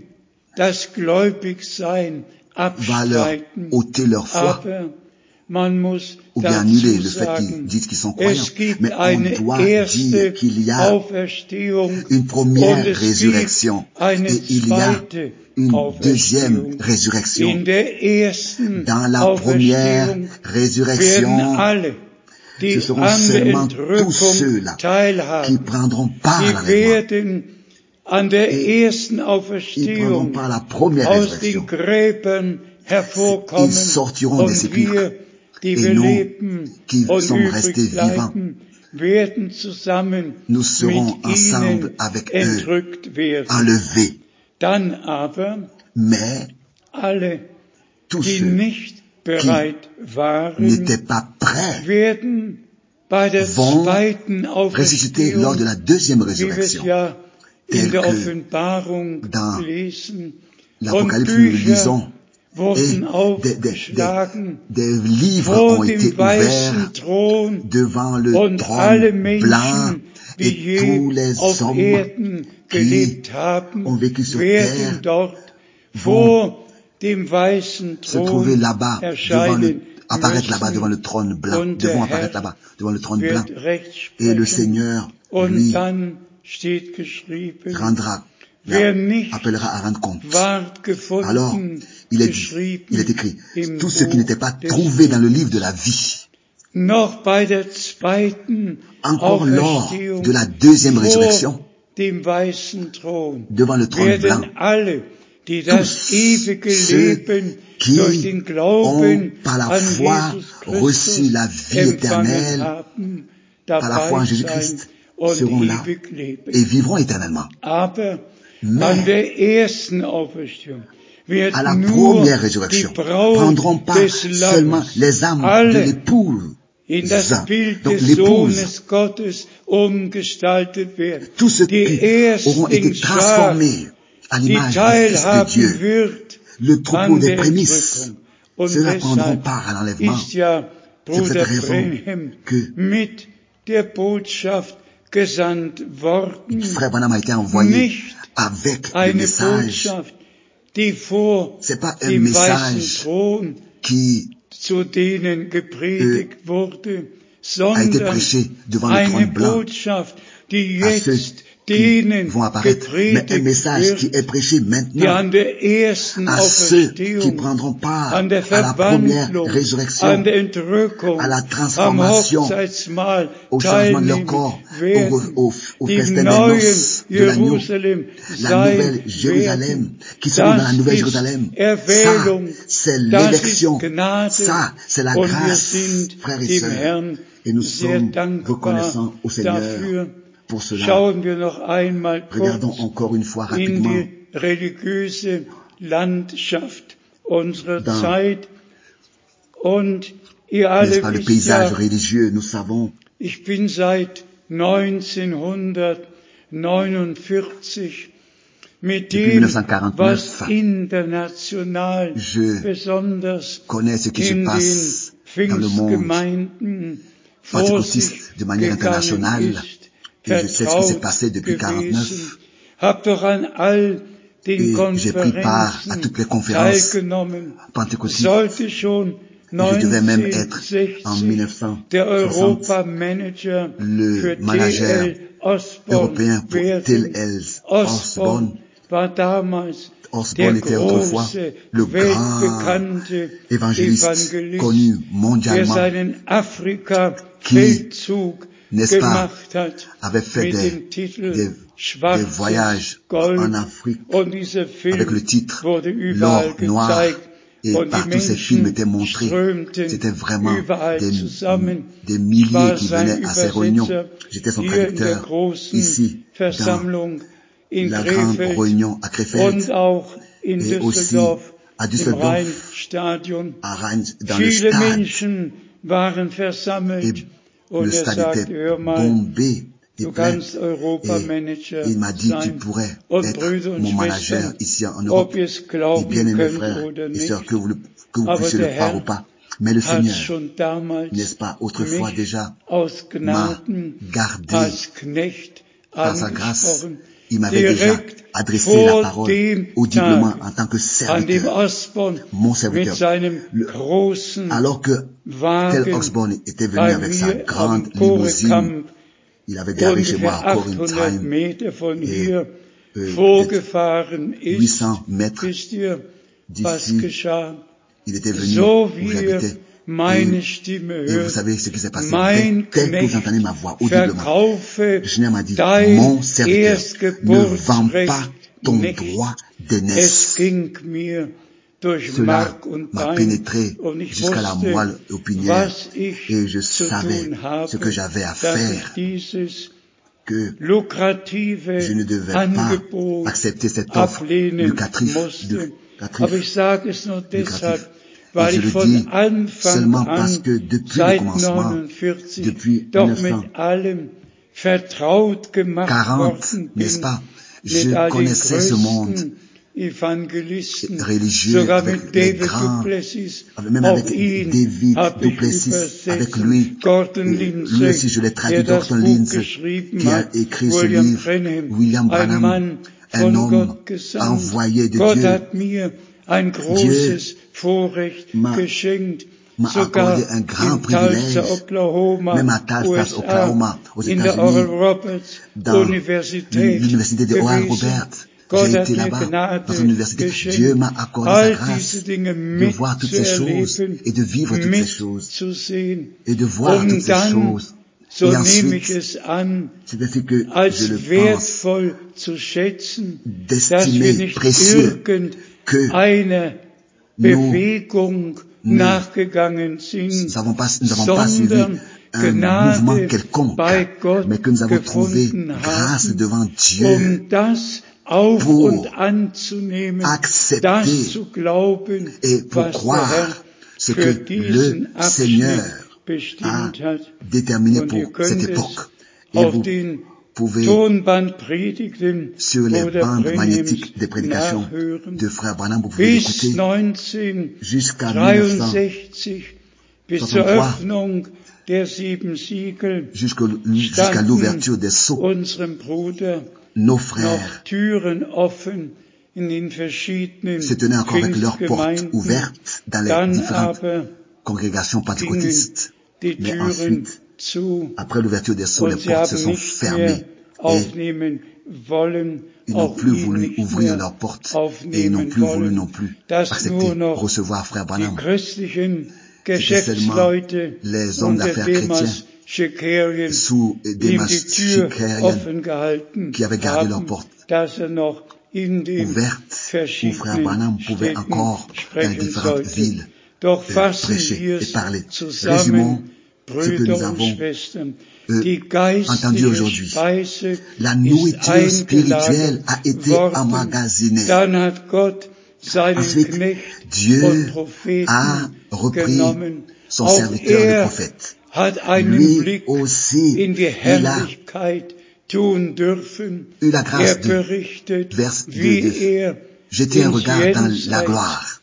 va leur ôter leur foi ou bien annuler le fait qu'ils disent qu'ils sont croyants. Mais on doit dire qu'il y a une première résurrection et il y a une deuxième résurrection. Dans la première résurrection, ce seront seulement tous ceux-là qui prendront part à l'enlèvement. Et ils prendront part à la première résurrection. Ils sortiront des sépulcres. Et nous, qui sommes restés vivants, nous serons ensemble avec eux, enlevés. Mais tous ceux qui n'étaient pas prêts vont ressusciter lors de la deuxième résurrection, tel que dans l'Apocalypse nous le lisons. Et des, des, des, des livres ont été ouverts devant le trône blanc et tous les hommes qui ont vécu sur terre vont se trouver là-bas, devant le, apparaître là-bas devant le trône blanc, devront apparaître là-bas devant le trône blanc. Et le Seigneur, lui, rendra appellera à rendre compte. Alors, il est dit, il est écrit, tous ceux qui n'étaient pas trouvés dans le livre de la vie, encore lors de la deuxième résurrection, devant le trône blanc, tous ceux qui ont par la foi reçu la vie éternelle, par la foi en Jésus-Christ, seront là et vivront éternellement. Mais à la première résurrection, prendront part seulement les âmes de l'épouse. Donc l'épouse, tous ceux qui auront été transformés à l'image du Fils de Dieu, le troupeau des prémices, ceux-là prendront part à l'enlèvement. Bruder Branham mit der Botschaft gesandt worden. Frère Branham a été envoyé avec le message. Die vor dem weißen Thron zu denen gepredigt wurde, sondern eine Botschaft, die jetzt denen gepredigt wird, die an der ersten Auferstehung, an der Verwandlung, an der Entrückung, am Hochzeitsmahl teilnehmen werden, die neuen Jerusalem sein werden. Das ist Erwählung, das ist Gnade und wir sind dem Herrn sehr dankbar dafür. Pour cela, schauen wir noch einmal regardons encore une fois rapidement in die religiöse Landschaft unserer dans, Zeit. Und ihr alle pas, le wisst paysage ja, religieux, nous savons, ich bin seit neunzehnhundertneunundvierzig mit dem, was international besonders in den Pfingstgemeinden vor sich gegangen ist. Et je sais ce qui s'est passé depuis quarante-neuf. Et j'ai pris part à toutes les conférences pentecôtistes. Et je devais même être en mille neuf cent soixante le manager européen pour T L Osborne. Osborne était autrefois le grand évangéliste connu mondialement qui, n'est-ce pas, avait fait des, des, des voyages en Afrique avec le titre L'or noir, et partout ces films étaient montrés. C'était vraiment des, des milliers qui venaient à ces réunions. J'étais son traducteur ici, dans la grande réunion à Krefeld, et aussi à Düsseldorf, à Rhein, dans le stade. Et le stade était bombé et plein. Et il m'a dit, tu pourrais être mon manager ici en Europe. Et bien aimés frères et sœurs, que vous, le, que vous puissiez le croire ou pas. Mais le Seigneur, n'est-ce pas, autrefois déjà, m'a gardé par sa grâce. Il m'avait déjà adressé la parole audiblement en tant que serviteur, mon serviteur. Le, alors que tel Osborne était venu avec sa grande limousine, il avait garé chez moi à Corintheim et euh, huit cents mètres d'ici, il était venu où j'habitais. Et, et vous savez ce qui s'est passé. Tel que vous entendez ma voix audiblement, le Seigneur m'a dit, mon serviteur, ne vends pas ton droit d'aînesse. Cela m'a pénétré jusqu'à la moelle épinière et je savais ce que j'avais à faire, que je ne devais pas accepter cette offre lucrative. lucrative. Et je le dis seulement parce que depuis le commencement, depuis mille neuf cent quarante, n'est-ce pas, je connaissais ce monde religieux avec les grands, même avec David Duplessis, avec lui, lui aussi je l'ai traduit, Doctor Linz, qui a écrit ce livre, William Branham, un homme envoyé de Dieu. Dieu m'a, m'a accordé un grand privilège, même à Tulsa, Oklahoma, aux États-Unis, dans l'université de Oral Roberts. J'ai été là-bas, dans une université. Dieu m'a accordé sa grâce de voir toutes ces choses et de vivre toutes ces choses et de voir toutes ces choses. Et ensuite, c'est ainsi que je le pense, d'estimer précieux que nous n'avons pas, nous n'avons pas suivi un mouvement quelconque, mais que nous avons trouvé grâce devant Dieu pour accepter et pour croire ce que le Seigneur a déterminé pour cette époque. Et vous pouvez, sur les bandes magnétiques des prédications de Frère Branham, vous pouvez l'écouter jusqu'à mille neuf cent Bis zur Öffnung der sieben Siegel jusqu'à l'ouverture des sceaux, unserem Bruder nos frères noch Türen offen in den verschiedenen se tenaient encore avec leurs portes Pfingstgemeinden. ouvertes dans les Dann différentes aber congrégations pentecôtistes. die Mais Türen ensuite, zu après l'ouverture des sceaux, les und sie portes se haben sont nicht mehr fermées et aufnehmen wollen, ils n'ont auch plus ihn voulu nicht ouvrir mehr leurs portes et ils n'ont aufnehmen plus voulu wollen, non plus dass accepter nur noch recevoir Frère die Branham. christlichen C'était seulement Geschäftsleute les hommes unter d'affaires chrétiens Demas Schekerien sous ihm Demas die Tür Schekerien offen gehalten qui avaient gardé leurs haben, portes dass er noch in den ouvertes où Frère verschiedenen Branham pouvait Städten encore dans les sprechen différentes sollte. villes Doch euh, fassen prêcher wir et es parler. zusammen, Résumons ce que Brüder nous und avons Schwestern, euh, die entendu geistliche aujourd'hui. Speise La ist nourriture spirituelle eingelagert a été worden. emmagasinée. Dann hat Gott seinen Ensuite, Knecht Dieu und Propheten a repris genommen. son Auch serviteur, le er prophète. hat einen Lui Blick aussi, in die il a Herrlichkeit tun dürfen. eu la Er grâce de, berichtet, vers, wie de, de er jeter un ins regard dans la Jenseits gloire.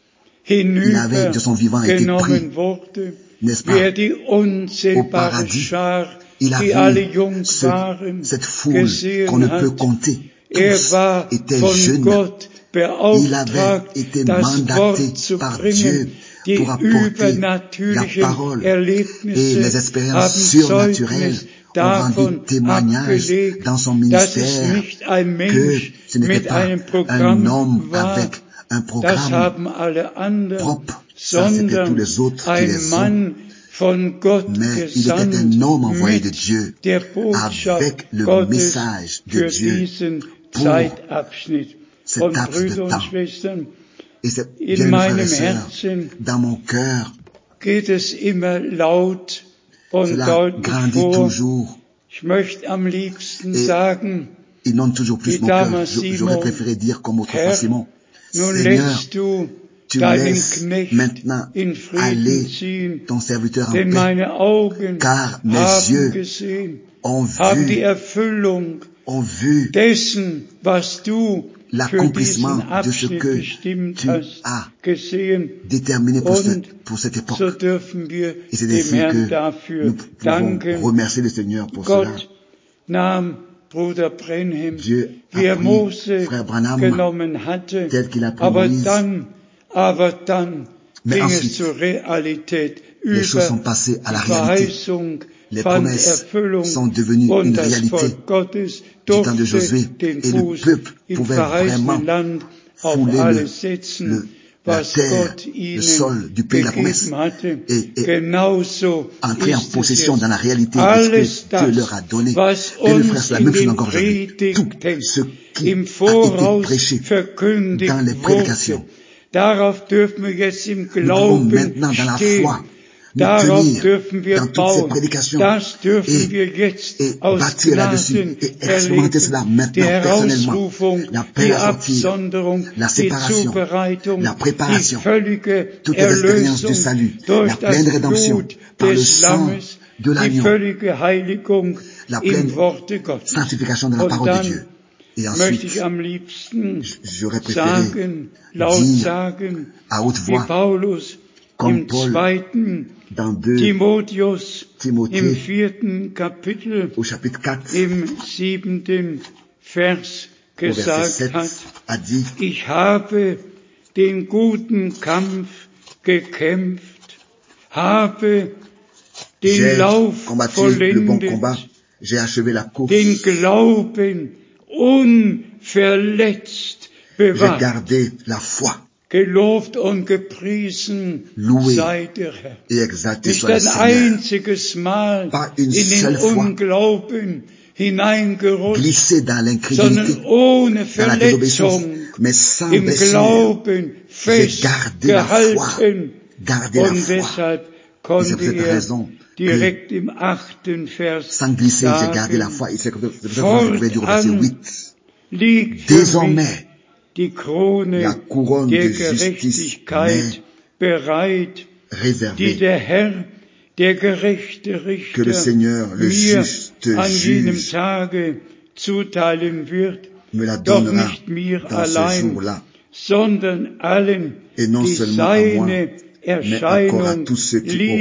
Il avait de son vivant été pris, hinübergenommen wurde, n'est-ce wie er pas, die au unzählbare paradis. Schar, Il a die alle vu jung ce, waren, cette foule qu'on gesehen ne peut hat. compter. Er Tous war étaient von jeunes. Gott Il avait beauftragt, été das mandaté Wort zu par bringen. Dieu Die pour apporter la übernatürlichen parole et Erlebnisse les expériences haben surnaturelles Zeugnis ont rendu davon témoignage abgelegt, dans son dass es ministère nicht ein que Mensch ce n'était mit pas einem un Programm homme war, avec un das programme haben alle anderen, propre. Ça, c'était tous sondern les autres qui ein les ont. Mann von Gott Mais il était gesandt un homme envoyé de mit Dieu der Botschaft avec le Gottes message de für Dieu diesen pour Zeitabschnitt. cet Und laps de Brüder und temps. Schwestern, Et c'est in bien, mes frères et meinem sœurs, Herzen dans mon cœur, geht es immer laut und cela deutlich grandit vor. toujours Ich möchte am liebsten et sagen, inonde toujours plus wie mon cœur. damals Je- J'aurais Simon, préféré dire comme autrefois Herr, Simon, nun Seigneur, lässt du tu deinen laisses Knecht maintenant in Frieden aller ziehen, ton serviteur en denn paix, meine Augen car mes haben yeux gesehen, ont haben die vu, Erfüllung ont vu dessen, was du für l'accomplissement diesen de ce Abschnitt que bestimmt tu hast, as gesehen. déterminé pour, Und cette, pour cette époque. so dürfen wir Et c'est dem ainsi Herrn que dafür nous pouvons danken. remercier le Seigneur pour cela. Gott nahm Bruder Brenhem, Dieu a wie er pris Mose Frère Branham genommen hatte, tel qu'il a pris aber Moïse. dann, aber dann Mais ging ensuite, es zur Realität les choses sont über passées à la die réalité. Verheißung Les fand promesses Erfüllung sont devenues und une das réalité Volk Gottes du temps de Josué durfte den et le Fuß peuple im pouvait verheißenen vraiment Land auf fouler alles le, setzen, le, la was terre, Gott le ihnen sol du pays de la promesse gegeben hatte. et, et Genauso entrer en ist es possession jetzt. dans la réalité de Alles ce que Dieu das, leur a donné. was Et le frère, uns c'est la in même chose den encore aujourd'hui. Tout Predigten ce qui im a été Voraus prêché verkündigt dans les wurde, prédications, darauf dürfen wir jetzt im nous pouvons Glauben maintenant dans la stehen. foi nous Darauf tenir dürfen wir dans toutes ces bauen. prédications Das dürfen et, wir jetzt et aus bâtir là-dessus Gnaden et expérimenter cela erleben. Die maintenant personnellement. Herausrufung, La paix die à sortir, Absonderung, la die séparation, Zubereitung, la die préparation, völlige toute l'expérience Erlösung du salut, durch la pleine das rédemption Blut par le des sang Lammes, de die l'agneau, völlige Heiligung la pleine im Worte Gottes. sanctification de la Und parole de dann Dieu. Et möchte ensuite, ich am liebsten j'aurais préféré sagen, laut dire sagen, à haute wie voix, Paulus comme im Paul zweiten dans deux Timotheus im Timothée vierten Kapitel au chapitre quatre, im siebenten Vers au verset gesagt sept, hat, a dit, ich habe den guten Kampf gekämpft, habe den j'ai Lauf combattu le bon combat, vollendet, j'ai achevé la course, den Glauben unverletzt j'ai bewahrt. gardé la foi. Gelobt und gepriesen Loué sei der Herr. et exalté Nicht soit le ein Seigneur. einziges Mal Pas une in den seule fois Unglauben hineingerutscht, glissé dans sondern l'incrédulité, ohne dans la désobéissance, Verletzung mais sans im blessure. Glauben J'ai gardé la foi, festgehalten. gardé la Und foi. deshalb Et c'est konnte pour cette er raison que, direkt im achten Vers sans glisser, j'ai gardé la sagen, foi. Et c'est pour cette raison que je pouvais dire au verset fortan huit. liegt für mich Désormais, die Krone la couronne der de justice Gerechtigkeit bereit, die réservée, der Herr, der gerechte que le Richter, Seigneur, le mir juste an jenem juge, Tage zuteilen wird, me la doch donnera nicht mir dans ce allein, jour-là. sondern allen, Et non die seulement à moi, seine mais encore à Erscheinung tous ceux qui lieb auront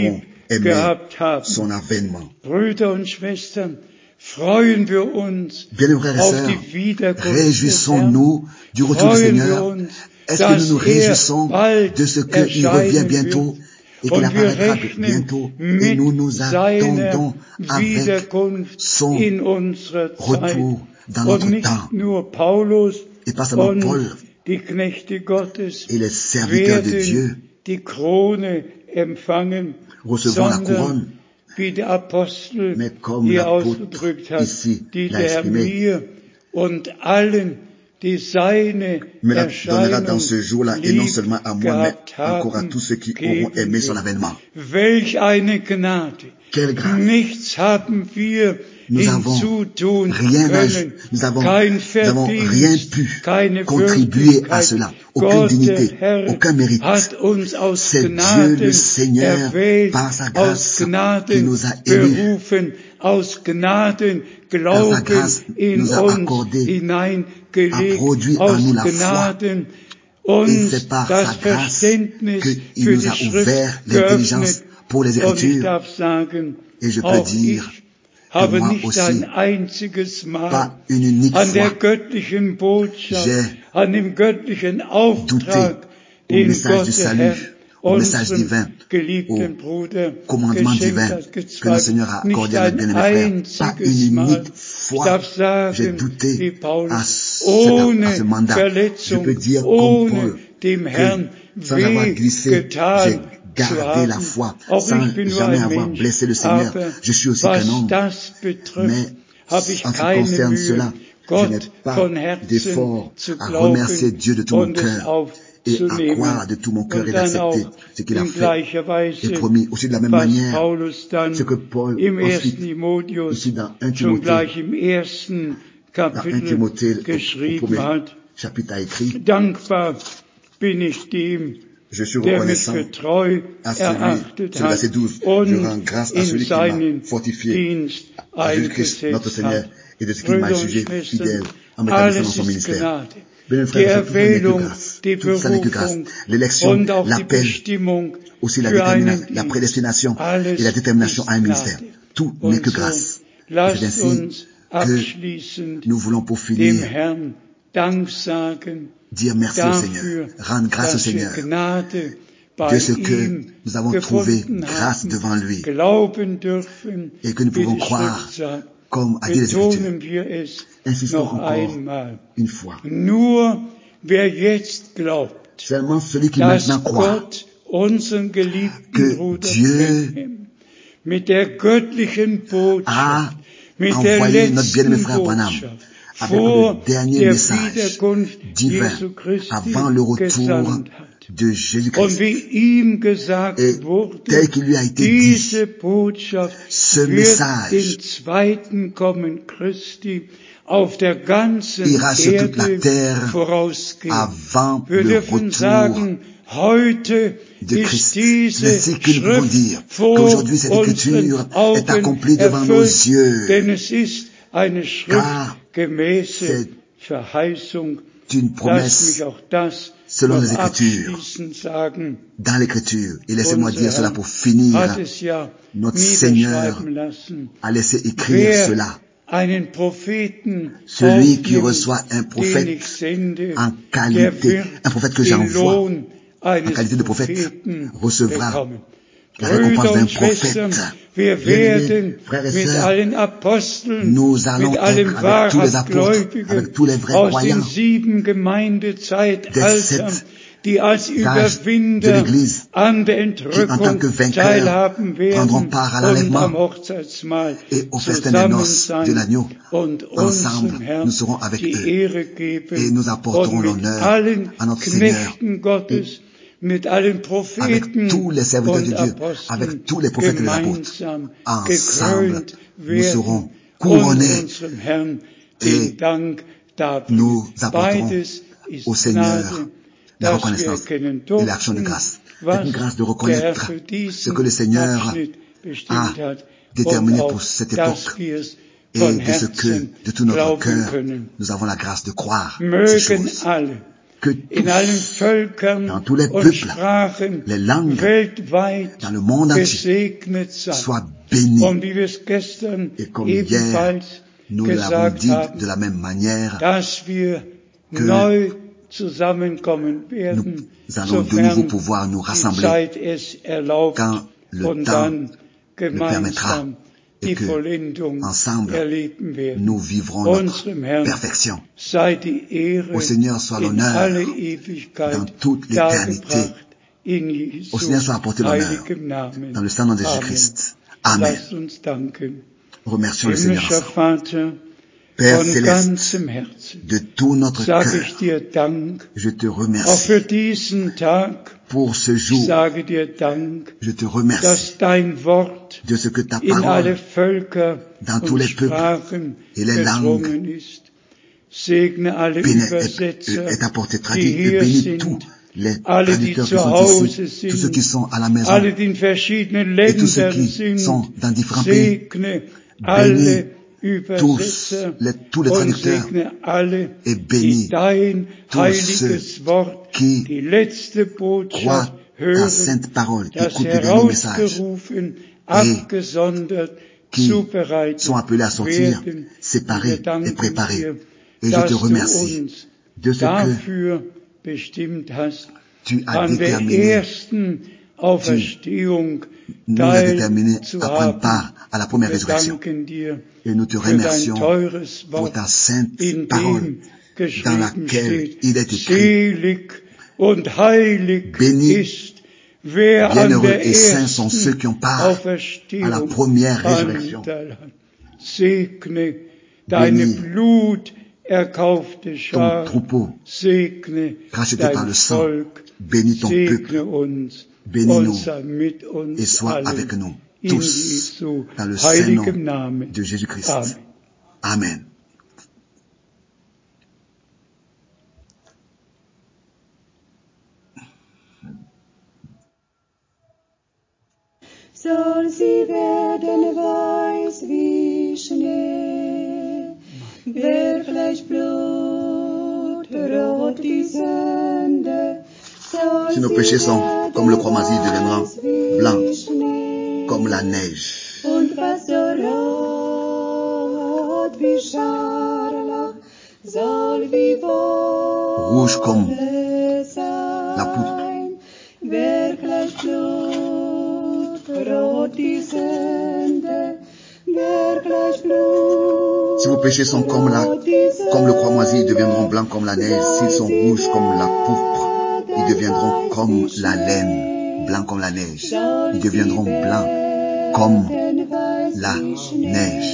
gehabt haben. Son avènement. Brüder und Schwestern, freuen wir uns Bien, frères et auf sœurs, die Wiederkunft des réjouissons-nous du retour du Freuen wir Seigneur. uns, Est-ce que nous nous dass er réjouissons bald de ce qu'il revient erscheinen bientôt et qu'il und wir apparaîtra rechnen bientôt et mit nous nous seiner attendons avec Wiederkunft son in unserer Zeit. retour dans Und notre nicht temps. nur Paulus Et pas seulement und Paul die Knechte Gottes et les serviteurs de Dieu werden die Krone empfangen, recevront la couronne, sondern wie der Apostel mais comme hier l'apôtre ausgedrückt hat, ici die l'a der exprimé, mir und allen, die seine me la donnera dans Erscheinung ce jour-là, et non seulement à moi, mais gehabt encore à haben, tous ceux qui auront geben aimé son wird. avènement. Welch eine Gnade! Quelle grâce! Nichts haben wir Nous avons hinzutun rien à, können, nous avons, kein nous avons rien Verdienst, pu keine contribuer à Würdigkeit. cela, aucune Gott, dignité, der Herr, aucun mérite. hat uns aus C'est Dieu le Gnaden Seigneur, erwählt, par sa aus grâce, qui Gnaden nous a élus. berufen, aus Gnaden Par sa Glauben grâce, in nous a uns accordé, a hineingelegt, produit en aus nous la foi. Gnaden Et uns c'est par das sa grâce Verständnis qu'il für nous die a Schrift ouvert l'intelligence geöffnet. pour les Und ich Écritures. darf sagen, Et je peux auch dire ich habe moi nicht aussi, ein einziges Mal pas une unique an der fois, göttlichen Botschaft, j'ai an dem göttlichen douté Auftrag, au den message Gott du der salut, Herr au message unserem divin, geliebten au Bruder commandement geschenkt divin hat, que le gezweifelt. Seigneur a Nicht accordé à notre ein bien-aimé frère. Pas einziges une Mal. unique Ich fois, darf j'ai sagen, douté wie à, Paulus, cette, à ce ohne mandat. Je Verletzung, peux dire comme ohne Paul dem Herrn que sans avoir weh glissé, j'ai getan zu gardé la haben. foi, Auch sans ich bin nur jamais ein avoir Mensch, blessé le Seigneur. aber Je suis aussi qu'un was homme. das betrifft, Mais habe ich en ce qui keine concerne Mühe, cela, je n'ai Gott pas von Herzen d'effort zu à remercier glauben Dieu de tout mon und es cœur et à aufzunehmen. croire de tout mon cœur Und et dann d'accepter auch ce qu'il a in fait gleicher et Weise, promis. Aussi de la même was manière, Paulus dann ce que Paul im ensuite, ersten Timotheus ici dans un schon Timothée, gleich im ersten dans un Kapitel Timothée, au, au geschrieben premier hat. chapitre a écrit, Dankbar bin ich dem, je suis der mich reconnaissant für treu à celui, erachtet c'est le verset hat douze, je und rends grâce à in celui qui m'a seinen fortifié, Dienst à Jésus-Christ, notre eingesetzt Seigneur, hat. et de ce qu'il m'a Brüder und jugé Schwestern, fidèle en m'établissant dans alles son ist ministère. Gnade. Bien, Die frères, tout ça n'est que Erwählung, grâce. die Tout ça n'est que grâce. Berufung L'élection, und auch die l'appel, Bestimmung aussi la, für détermina, einen la Dienst. prédestination Alles et la détermination ist à un ministère. Gnade. Tout n'est Und que so, grâce. C'est lasst ainsi uns que abschließend nous voulons pour dem finir Herrn Dank sagen dire merci au Seigneur, dafür, rendre grâce au dass wir Seigneur Gnade bei de ce que ihm nous avons trouvé gefunden grâce haben, devant lui glauben dürfen, et que nous wie pouvons die croire Schrift sagt. comme a dit les Écritures. Betonen wir es Insistons noch encore einmal. une fois. Nur wer jetzt glaubt, Seulement celui qui dass maintenant croit Gott unseren geliebten que Bruder Dieu Branham mit der göttlichen Botschaft, a mit der envoyé notre bien-aimé letzten frère Branham Botschaft avec vor le dernier der message Wiederkunft divin Jesu Christi avant le retour gesandt hat. de Und Jésus-Christ. wie ihm gesagt Et wurde, tel qu'il lui a été diese dit, Botschaft ce wird message dem zweiten Kommen Christi auf der ganzen ira sur toute la Erde terre vorausgehen. avant Wir le dürfen retour sagen, heute de ist Christ. diese C'est ainsi que nous pouvons Schrift dire vor qu'aujourd'hui cette unseren écriture est Augen accomplie devant nos erfüllt, yeux, denn es ist eine car schriftgemäße c'est Verheißung. une Lass promesse mich auch das selon noch les Écritures, abschließend sagen. dans l'Écriture. Et laissez-moi Unser dire cela Herr pour finir. hat es ja Notre Seigneur niederschreiben lassen. a laissé écrire Wer cela. einen Propheten Celui qui aufnimmt, reçoit un den prophète ich sende, en der qualité, wird un prophète que den j'envoie Lohn en eines qualité de prophète, Propheten recevra bekommen. la récompense Brüder d'un und Schwestern, prophète. wir Bien-aimés, werden frères et mit sœurs, allen Aposteln, nous allons mit être allen avec tous les wahrhaft apôtres, Gläubigen avec tous les vrais aus den croyants sieben des Gemeindezeitaltern, sept die als de Überwinder l'Église, an der qui en tant Entrückung que vainqueurs teilhaben prendront werden part à und l'enlèvement am Hochzeitsmahl et au festin des zusammen noces de sein l'agneau. und Ensemble, unserem Herrn nous serons avec die eux Ehre geben et nous apporterons und mit l'honneur allen à notre Seigneur, Knechten Gottes, mit allen Propheten avec tous les serviteurs de und Dieu, Aposteln avec tous les prophètes et les apôtres. gemeinsam Ensemble, gekrönt nous werden serons und couronnés unserem Herrn et den Dank darbringen. nous apporterons Beides ist au Seigneur Gnade, la dass wir reconnaissance erkennen et l'action de durften, grâce. C'est une was grâce de der Herr reconnaître für ce diesen que le Seigneur Abschnitt a bestimmt hat déterminé und pour auch, cette dass époque wir es et von de ce que, Herzen de tout notre glauben cœur, können. nous avons la grâce de croire ces Mögen choses. alle que tous, dans tous les peuples, les langues, dans le monde entier, soient bénis. Et comme hier, nous l'avons dit de la même manière, que nous allons de nouveau pouvoir nous rassembler quand le temps le permettra et que, ensemble, nous vivrons notre perfection. Au Seigneur soit l'honneur dans toute l'éternité. Au Seigneur soit apporté l'honneur dans le sang de Jésus-Christ. Amen. Remercions le Seigneur ensemble. Père céleste, de tout notre cœur, je te remercie pour ce jour. Je te remercie de ce que ta parole dans tous les peuples et les langues est apportée, traduite et bénit tous les traducteurs qui sont ici, tous ceux qui sont à la maison et tous ceux qui sont dans différents pays. Bénis tous les, tous les traducteurs et bénis tous ceux qui croient ta sainte parole, qui écoutent le dernier message et qui sont appelés à sortir, séparés et préparés. Et je te remercie de ce que tu as déterminé, tu nous as déterminé à prendre part à la première résurrection. Et nous te remercions pour ta sainte parole dans laquelle il est écrit: bénis, bienheureux et saints sont ceux qui ont part à la première résurrection. Bénis ton troupeau racheté par le sang. Bénis ton peuple. Bénis-nous et sois avec nous tous dans le saint nom de Jésus-Christ. Amen. Soll sie werden weiß wie Schnee, wirklich blutrot die Sünde. Si nos péchés sont comme le croix-masie, ils deviendront blancs comme la neige. Und was so rot wie Scharlach soll wie Wolle Rouge comme la pourpre. Wirklich blutrot die Sünde, wirklich blut. Si vos péchés sont comme la, comme le croix-moisi, ils deviendront blancs comme la neige. S'ils sont rouges comme la pourpre, ils deviendront comme la laine, blancs comme la neige. Ils deviendront blancs comme la neige.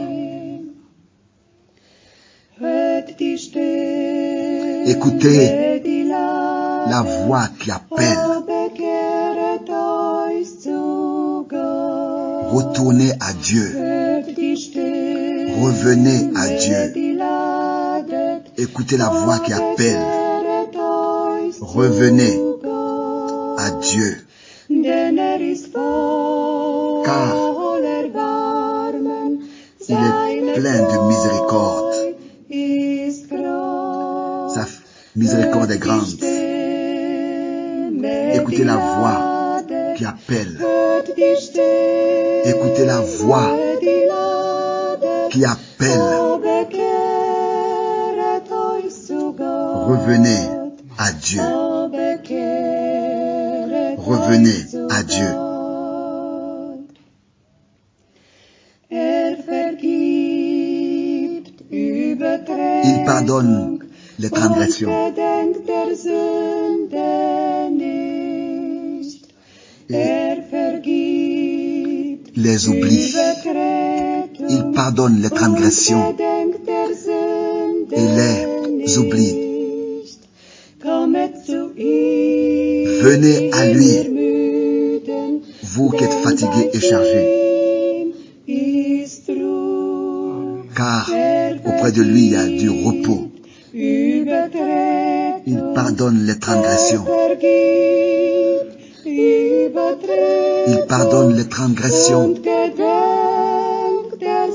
Écoutez la voix qui appelle. Retournez à Dieu. Revenez à Dieu. Écoutez la voix qui appelle. Revenez à Dieu. Car il est plein de miséricorde. Sa miséricorde est grande. Écoutez la voix qui appelle. Écoutez la voix qui appelle. Revenez à Dieu. Revenez à Dieu. Il pardonne les transgressions. Et les oublie. Il pardonne les transgressions et les oublie. Venez à lui, vous qui êtes fatigués et chargés, car auprès de lui il y a du repos. Il pardonne les transgressions. Il pardonne les transgressions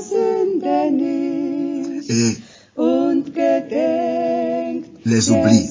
et les oublie.